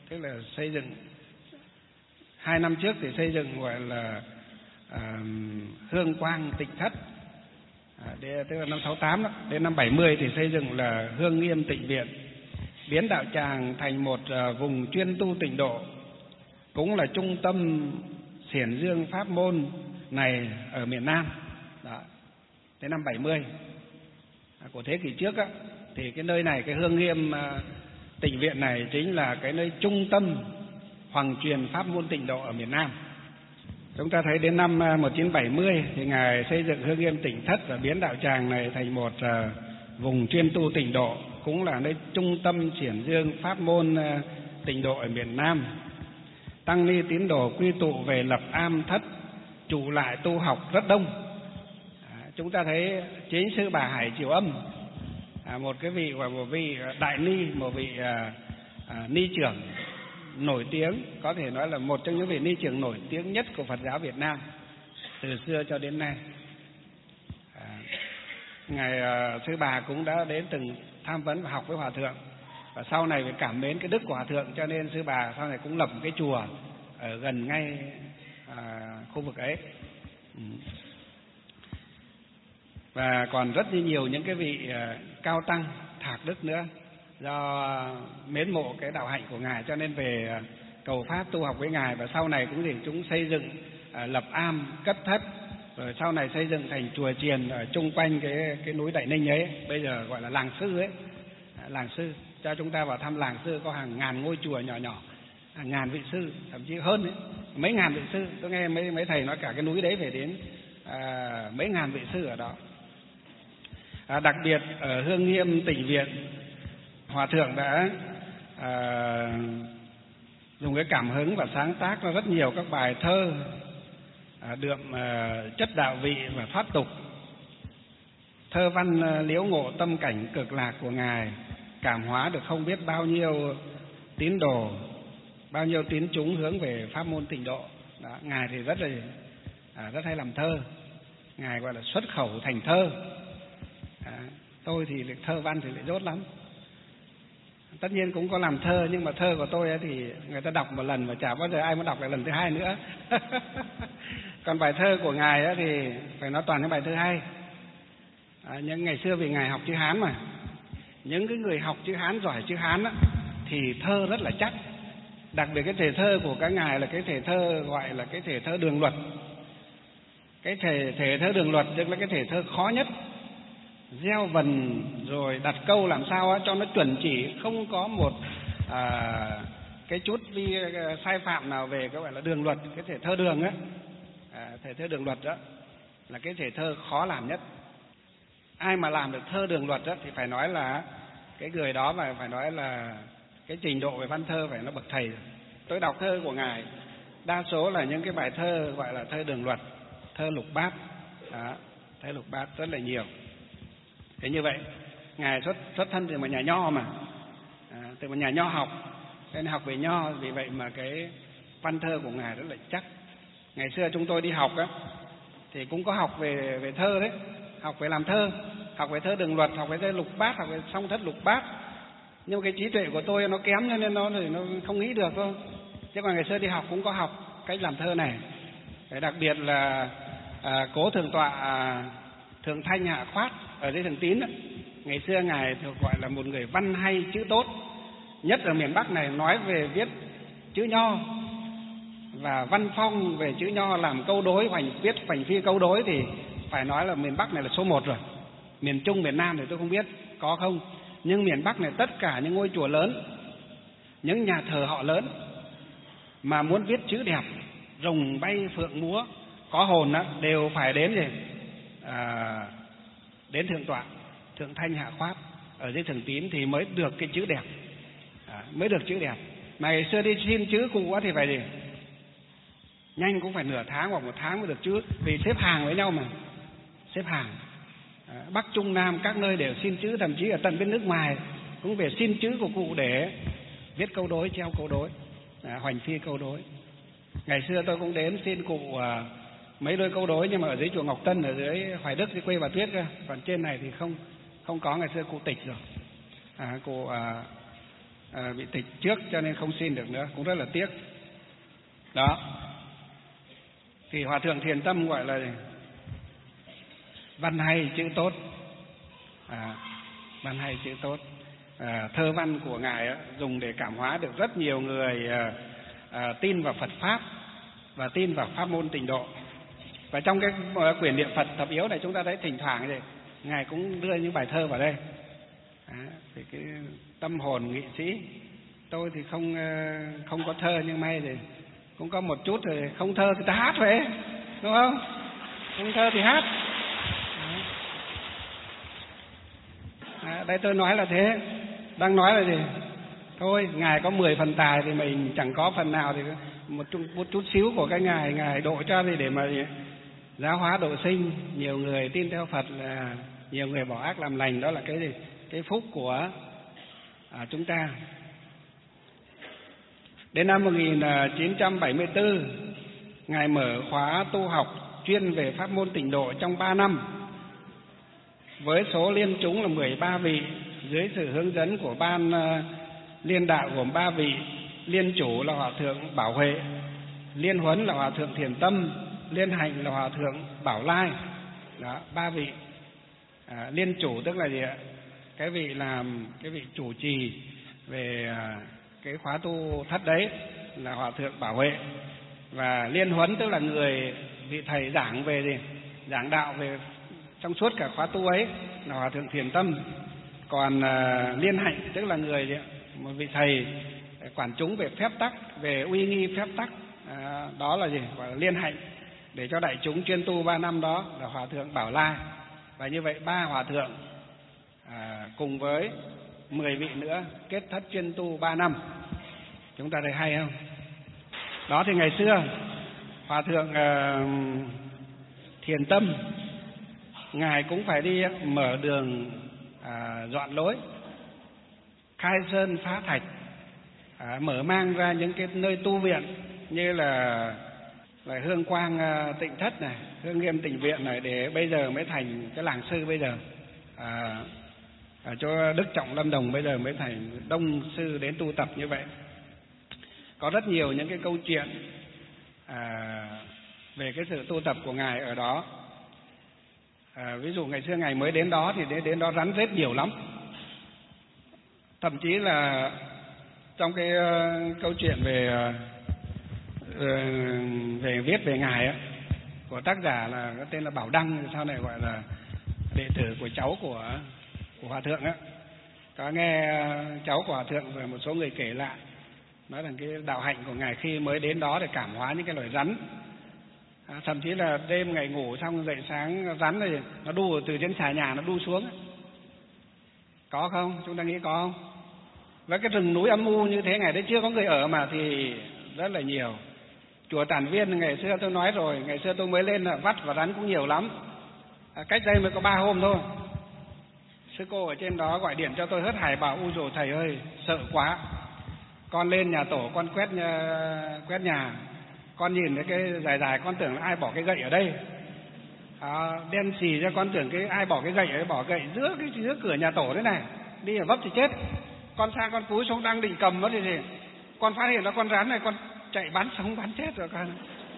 tức là xây dựng. Hai năm trước thì xây dựng gọi là à, Hương Quang Tịnh Thất, à, để, tức là năm sáu tám đó. Đến năm bảy mươi thì xây dựng là Hương Nghiêm Tịnh Viện, biến đạo tràng thành một à, vùng chuyên tu tịnh độ, cũng là trung tâm xiển dương pháp môn này ở miền Nam. Đó. Đến năm bảy mươi à, của thế kỷ trước á, thì cái nơi này, cái Hương Nghiêm à, Tịnh Viện này chính là cái nơi trung tâm hoàng truyền pháp môn tịnh độ ở miền Nam. Chúng ta thấy đến năm một nghìn chín trăm bảy mươi thì Ngài xây dựng Hương Nghiêm Tịnh Thất và biến đạo tràng này thành một uh, vùng chuyên tu tịnh độ, cũng là nơi trung tâm xiển dương pháp môn uh, tịnh độ ở miền Nam. Tăng ni tín đồ quy tụ về lập am thất, trụ lại tu học rất đông. À, chúng ta thấy chính sư Bà Hải Triều Âm, à, một cái vị và một vị đại ni, một vị à, à, ni trưởng nổi tiếng, có thể nói là một trong những vị ni trưởng nổi tiếng nhất của Phật giáo Việt Nam từ xưa cho đến nay. À, ngài à, sư Bà cũng đã đến từng tham vấn và học với Hòa thượng, và sau này vì cảm mến cái đức của Hòa thượng cho nên sư Bà sau này cũng lập một cái chùa ở gần ngay à, khu vực ấy. Ừ. Và còn rất nhiều những cái vị à, cao tăng thạc đức nữa, do mến mộ cái đạo hạnh của Ngài cho nên về cầu pháp tu học với Ngài, và sau này cũng thì chúng xây dựng à, lập am cất thất, rồi sau này xây dựng thành chùa chiền ở chung quanh cái cái núi Đại Ninh ấy, bây giờ gọi là làng sư ấy, à, làng sư. Cho chúng ta vào thăm làng sư có hàng ngàn ngôi chùa nhỏ nhỏ, hàng ngàn vị sư, thậm chí hơn ấy, mấy ngàn vị sư. Tôi nghe mấy mấy thầy nói cả cái núi đấy phải đến à, mấy ngàn vị sư ở đó. À, đặc biệt ở Hương Nghiêm Tịnh Viện, Hòa thượng đã à, dùng cái cảm hứng và sáng tác ra rất nhiều các bài thơ à, đượm à, chất đạo vị và thoát tục. Thơ văn à, liễu ngộ tâm cảnh cực lạc của Ngài, cảm hóa được không biết bao nhiêu tín đồ, bao nhiêu tín chúng hướng về pháp môn tịnh độ. Đó, Ngài thì rất là à, rất hay làm thơ, Ngài gọi là xuất khẩu thành thơ. À, tôi thì thơ văn thì lại dốt lắm. Tất nhiên cũng có làm thơ, nhưng mà thơ của tôi ấy thì người ta đọc một lần và chả bao giờ ai muốn đọc lại lần thứ hai nữa. Còn bài thơ của Ngài ấy thì phải nói toàn những bài thơ hay. À, những ngày xưa vì Ngài học chữ Hán mà, những cái người học chữ Hán giỏi chữ Hán á, thì thơ rất là chắc. Đặc biệt cái thể thơ của các Ngài là cái thể thơ gọi là cái thể thơ đường luật. Cái thể, thể thơ đường luật tức là cái thể thơ khó nhất, gieo vần rồi đặt câu làm sao á, cho nó chuẩn chỉ, không có một à, cái chút vi sai phạm nào về cái gọi là đường luật. Cái thể thơ đường á, à, thể thơ đường luật đó là cái thể thơ khó làm nhất. Ai mà làm được thơ đường luật đó thì phải nói là cái người đó mà phải nói là cái trình độ về văn thơ phải nó bậc thầy. Tôi đọc thơ của Ngài đa số là những cái bài thơ gọi là thơ đường luật, thơ lục bát, đó, thơ lục bát rất là nhiều. Thế như vậy, Ngài xuất xuất thân từ một nhà nho mà, à, từ một nhà nho học, nên học về nho, vì vậy mà cái văn thơ của Ngài rất là chắc. Ngày xưa chúng tôi đi học á, thì cũng có học về về thơ đấy, học về làm thơ, học về thơ đường luật, học về thơ lục bát, học về song thất lục bát. Nhưng mà cái trí tuệ của tôi nó kém cho nên nó nó không nghĩ được thôi. Chứ còn ngày xưa đi học cũng có học cách làm thơ này. Để đặc biệt là à, cố thượng tọa à, Thượng Thanh Hạ Khoát ở dưới Thường Tín đó. Ngày xưa Ngài được gọi là một người văn hay chữ tốt nhất ở miền Bắc này, nói về viết chữ nho và văn phong về chữ nho, làm câu đối, hoành viết hoành phi câu đối thì phải nói là miền Bắc này là số một rồi. Miền Trung, miền Nam thì tôi không biết có không, nhưng miền Bắc này tất cả những ngôi chùa lớn, những nhà thờ họ lớn mà muốn viết chữ đẹp, rồng bay phượng múa, có hồn đó, đều phải đến gì à, đến thượng tọa Thượng Thanh Hạ Khoát ở dưới Thường Tín thì mới được cái chữ đẹp, à, mới được chữ đẹp. Mà ngày xưa đi xin chữ cụ thì phải gì nhanh cũng phải nửa tháng hoặc một tháng mới được chữ, vì xếp hàng với nhau mà, xếp hàng à, Bắc Trung Nam các nơi đều xin chữ, thậm chí ở tận bên nước ngoài cũng về xin chữ của cụ để viết câu đối, treo câu đối, à, hoành phi câu đối. Ngày xưa tôi cũng đến xin cụ à, mấy đôi câu đối, nhưng mà ở dưới chùa Ngọc Tân, ở dưới Hoài Đức, dưới quê bà Tuyết cơ. Còn trên này thì không không có, ngày xưa cụ tịch rồi. À, cụ à, à, bị tịch trước cho nên không xin được nữa, cũng rất là tiếc. Đó. Thì Hòa thượng Thiền Tâm gọi là văn hay chữ tốt, à, văn hay chữ tốt. À, thơ văn của ngài á, dùng để cảm hóa được rất nhiều người à, à, tin vào Phật pháp và tin vào pháp môn Tịnh độ. Và trong cái quyển niệm Phật thập yếu này chúng ta thấy thỉnh thoảng thì ngài cũng đưa những bài thơ vào đây. À, thì cái tâm hồn nghị sĩ, tôi thì không không có thơ, nhưng may thì cũng có một chút, rồi không thơ thì ta hát vậy, đúng không? Không thơ thì hát. À, đây tôi nói là thế, đang nói là gì? Thôi, ngài có mười phần tài thì mình chẳng có phần nào, thì một chút, một chút xíu của cái ngài ngài độ cho thì để mà giáo hóa độ sinh, nhiều người tin theo Phật, là nhiều người bỏ ác làm lành, đó là cái gì? Cái phúc của à, chúng ta. Đến năm một nghìn chín trăm bảy mươi tư, ngài mở khóa tu học chuyên về pháp môn Tịnh độ trong ba năm, với số liên chúng là mười ba vị, dưới sự hướng dẫn của ban uh, liên đạo gồm ba vị: liên chủ là Hòa thượng Bảo Huệ, liên huấn là Hòa thượng Thiền Tâm, liên hành là Hòa thượng Bảo Lai. Đó, ba vị. À, liên chủ tức là gì ạ? Cái vị làm cái vị chủ trì về uh, cái khóa tu thất đấy là Hòa thượng Bảo Huệ, và liên huấn tức là người vị thầy giảng về gì? Giảng đạo về trong suốt cả khóa tu ấy là Hòa thượng Thiền Tâm. Còn uh, liên hạnh tức là người gì? Một vị thầy quản chúng về phép tắc, về uy nghi phép tắc, à, đó là gì? Gọi là liên hạnh, để cho đại chúng chuyên tu ba năm, đó là Hòa thượng Bảo Lai. Và như vậy ba hòa thượng à, cùng với mười vị nữa kết thất chuyên tu ba năm. Chúng ta thấy hay không? Đó, thì ngày xưa Hòa thượng uh, Thiền Tâm, ngài cũng phải đi mở đường à, dọn lối, khai sơn phá thạch, à, mở mang ra những cái nơi tu viện như là, là Hương Quang uh, Tịnh Thất này, Hương Nghiêm Tịnh Viện này, để bây giờ mới thành cái làng sư. Bây giờ à, à, cho Đức Trọng Lâm Đồng bây giờ mới thành đông sư đến tu tập như vậy. Có rất nhiều những cái câu chuyện à, về cái sự tu tập của ngài ở đó. À, ví dụ ngày xưa ngài mới đến đó thì đến, đến đó rắn rết nhiều lắm. Thậm chí là trong cái uh, câu chuyện về uh, về viết về ngài á, của tác giả là có tên là Bảo Đăng, sau này gọi là đệ tử của cháu của của Hòa thượng á. Có nghe uh, cháu của Hòa thượng và một số người kể lại, nói rằng cái đạo hạnh của ngài khi mới đến đó để cảm hóa những cái loài rắn. À, thậm chí là đêm ngày ngủ xong dậy sáng rắn này nó đu từ trên xà nhà nó đu xuống. Có không? Chúng ta nghĩ có không? Với cái rừng núi âm u như thế, ngày đấy chưa có người ở mà, thì rất là nhiều. Chùa Tản Viên ngày xưa tôi nói rồi, ngày xưa tôi mới lên là vắt và rắn cũng nhiều lắm. À, cách đây mới có ba hôm thôi, sư cô ở trên đó gọi điện cho tôi hớt hải bảo: ui dồi thầy ơi, sợ quá, con lên nhà tổ con quét nhà, quét nhà, con nhìn thấy cái dài dài con tưởng là ai bỏ cái gậy ở đây. À, đen xì ra con tưởng cái ai bỏ cái gậy ấy, bỏ gậy giữa cái giữa cửa nhà tổ thế này, đi ở vấp thì chết. Con sang con cúi xuống đang định cầm nó thì gì, con phát hiện ra con rắn này, con chạy bắn sống bắn chết rồi con.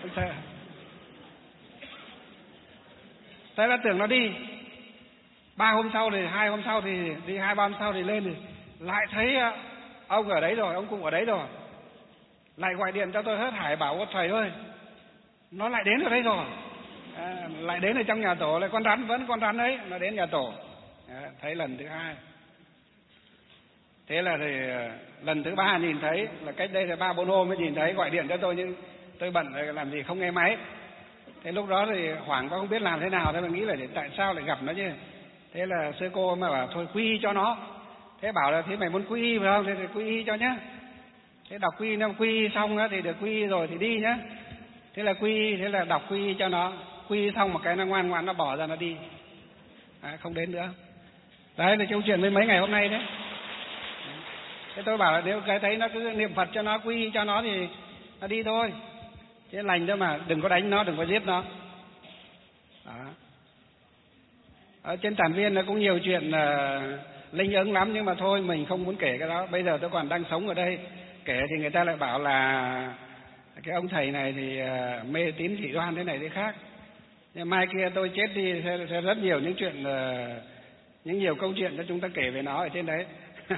Thế là tưởng nó đi. Ba hôm sau thì hai hôm sau thì đi hai ba hôm sau thì lên thì lại thấy ông ở đấy rồi, ông cũng ở đấy rồi. Lại gọi điện cho tôi hớt hải bảo: thầy ơi, nó lại đến ở đây rồi. À, lại đến ở trong nhà tổ, lại con rắn vẫn con rắn ấy, nó đến nhà tổ. À, thấy lần thứ hai. Thế là thì lần thứ ba nhìn thấy là cách đây là ba bốn hôm mới nhìn thấy, gọi điện cho tôi nhưng tôi bận làm gì không nghe máy. Thế lúc đó thì hoảng quá không biết làm thế nào, thế mà nghĩ là tại sao lại gặp nó chứ. Thế là sư cô mà bảo thôi quy y cho nó. Thế bảo là thế mày muốn quy y phải không? Thế thì quy y cho nhá. Thế đọc quy y, nó quy y xong đó thì được quy y rồi thì đi nhá. Thế là quy y, thế là đọc quy y cho nó. Quy y xong một cái nó ngoan ngoan nó bỏ ra nó đi. À, không đến nữa. Đấy là câu chuyện với mấy ngày hôm nay đấy. Thế tôi bảo là nếu cái thấy nó cứ niệm Phật cho nó, quy y cho nó thì nó đi thôi. Thế lành thôi mà, đừng có đánh nó, đừng có giết nó. Đó. Ở trên Tản Viên nó cũng nhiều chuyện uh, linh ứng lắm, nhưng mà thôi mình không muốn kể cái đó. Bây giờ tôi còn đang sống ở đây, kể thì người ta lại bảo là cái ông thầy này thì mê tín dị đoan thế này thế khác. Nhưng mai kia tôi chết đi sẽ, sẽ rất nhiều những chuyện, những nhiều câu chuyện cho chúng ta kể về nó ở trên đấy.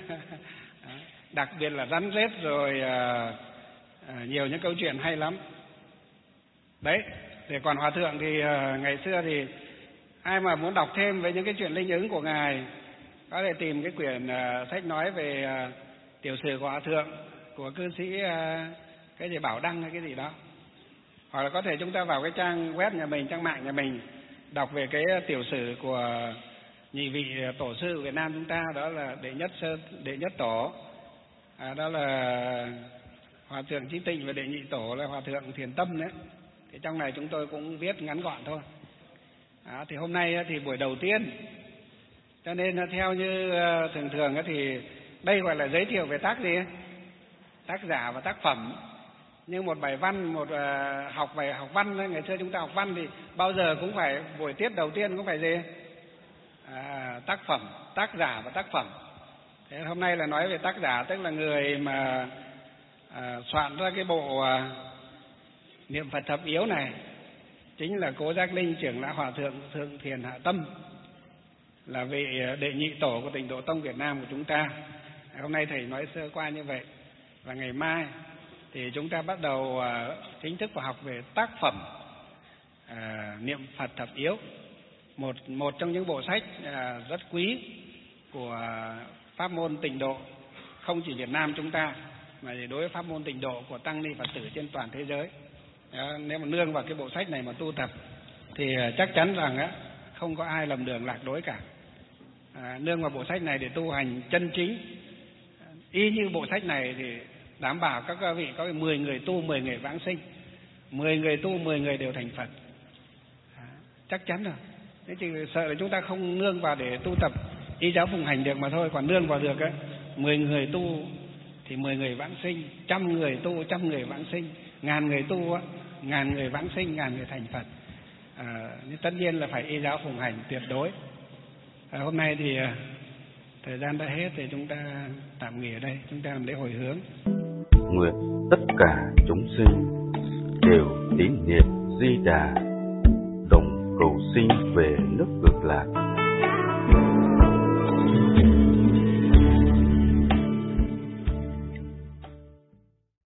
Đặc biệt là rắn rết rồi à, à, nhiều những câu chuyện hay lắm. Đấy, để còn Hòa Thượng thì à, ngày xưa thì ai mà muốn đọc thêm về những cái chuyện linh ứng của Ngài có thể tìm cái quyển à, sách nói về à, tiểu sử của Hòa Thượng, của cư sĩ à, cái gì Bảo Đăng hay cái gì đó. Hoặc là có thể chúng ta vào cái trang web nhà mình, trang mạng nhà mình, đọc về cái tiểu sử của nhị vị tổ sư Việt Nam chúng ta, đó là đệ nhất sơ đệ nhất tổ, à, đó là Hòa Thượng Chí Tịnh, và đệ nhị tổ là Hòa Thượng Thiền Tâm đấy. Thì trong này chúng tôi cũng viết ngắn gọn thôi. À, thì hôm nay thì buổi đầu tiên, cho nên theo như thường thường thì đây gọi là giới thiệu về tác gì, tác giả và tác phẩm. như một bài văn, một uh, học bài học văn, ngày xưa chúng ta học văn thì bao giờ cũng phải buổi tiết đầu tiên cũng phải gì? À, tác phẩm, tác giả và tác phẩm. Thế hôm nay là nói về tác giả, tức là người mà à, soạn ra cái bộ à, niệm Phật thập yếu này, chính là Cố Giác Linh trưởng lão Hòa thượng Thượng Thiền Hạ Tâm, là vị đệ nhị tổ của Tịnh Độ Tông Việt Nam của chúng ta. Hôm nay thầy nói sơ qua như vậy, và ngày mai thì chúng ta bắt đầu à, chính thức vào học về tác phẩm à, niệm Phật thập yếu, một một trong những bộ sách à, rất quý của pháp môn Tịnh Độ, không chỉ Việt Nam chúng ta mà đối với pháp môn Tịnh Độ của tăng ni Phật tử trên toàn thế giới. Đó, nếu mà nương vào cái bộ sách này mà tu tập thì chắc chắn rằng á không có ai lầm đường lạc lối cả. À, nương vào bộ sách này để tu hành chân chính, y như bộ sách này thì đảm bảo các vị có mười người tu, mười người vãng sinh, mười người tu, mười người đều thành Phật. À, chắc chắn rồi. Thế thì sợ là chúng ta không nương vào để tu tập y giáo phụng hành được mà thôi, còn nương vào được á, mười người tu thì mười người vãng sinh, trăm người tu, trăm người vãng sinh, ngàn người tu á, ngàn người vãng sinh, ngàn người thành Phật. À, nhưng tất nhiên là phải y giáo phụng hành tuyệt đối. À, hôm nay thì à, thời gian đã hết thì chúng ta tạm nghỉ ở đây, chúng ta làm lễ hồi hướng. Nguyện tất cả chúng sinh đều tín niệm Di Đà, đồng cầu sinh về nước Cực Lạc.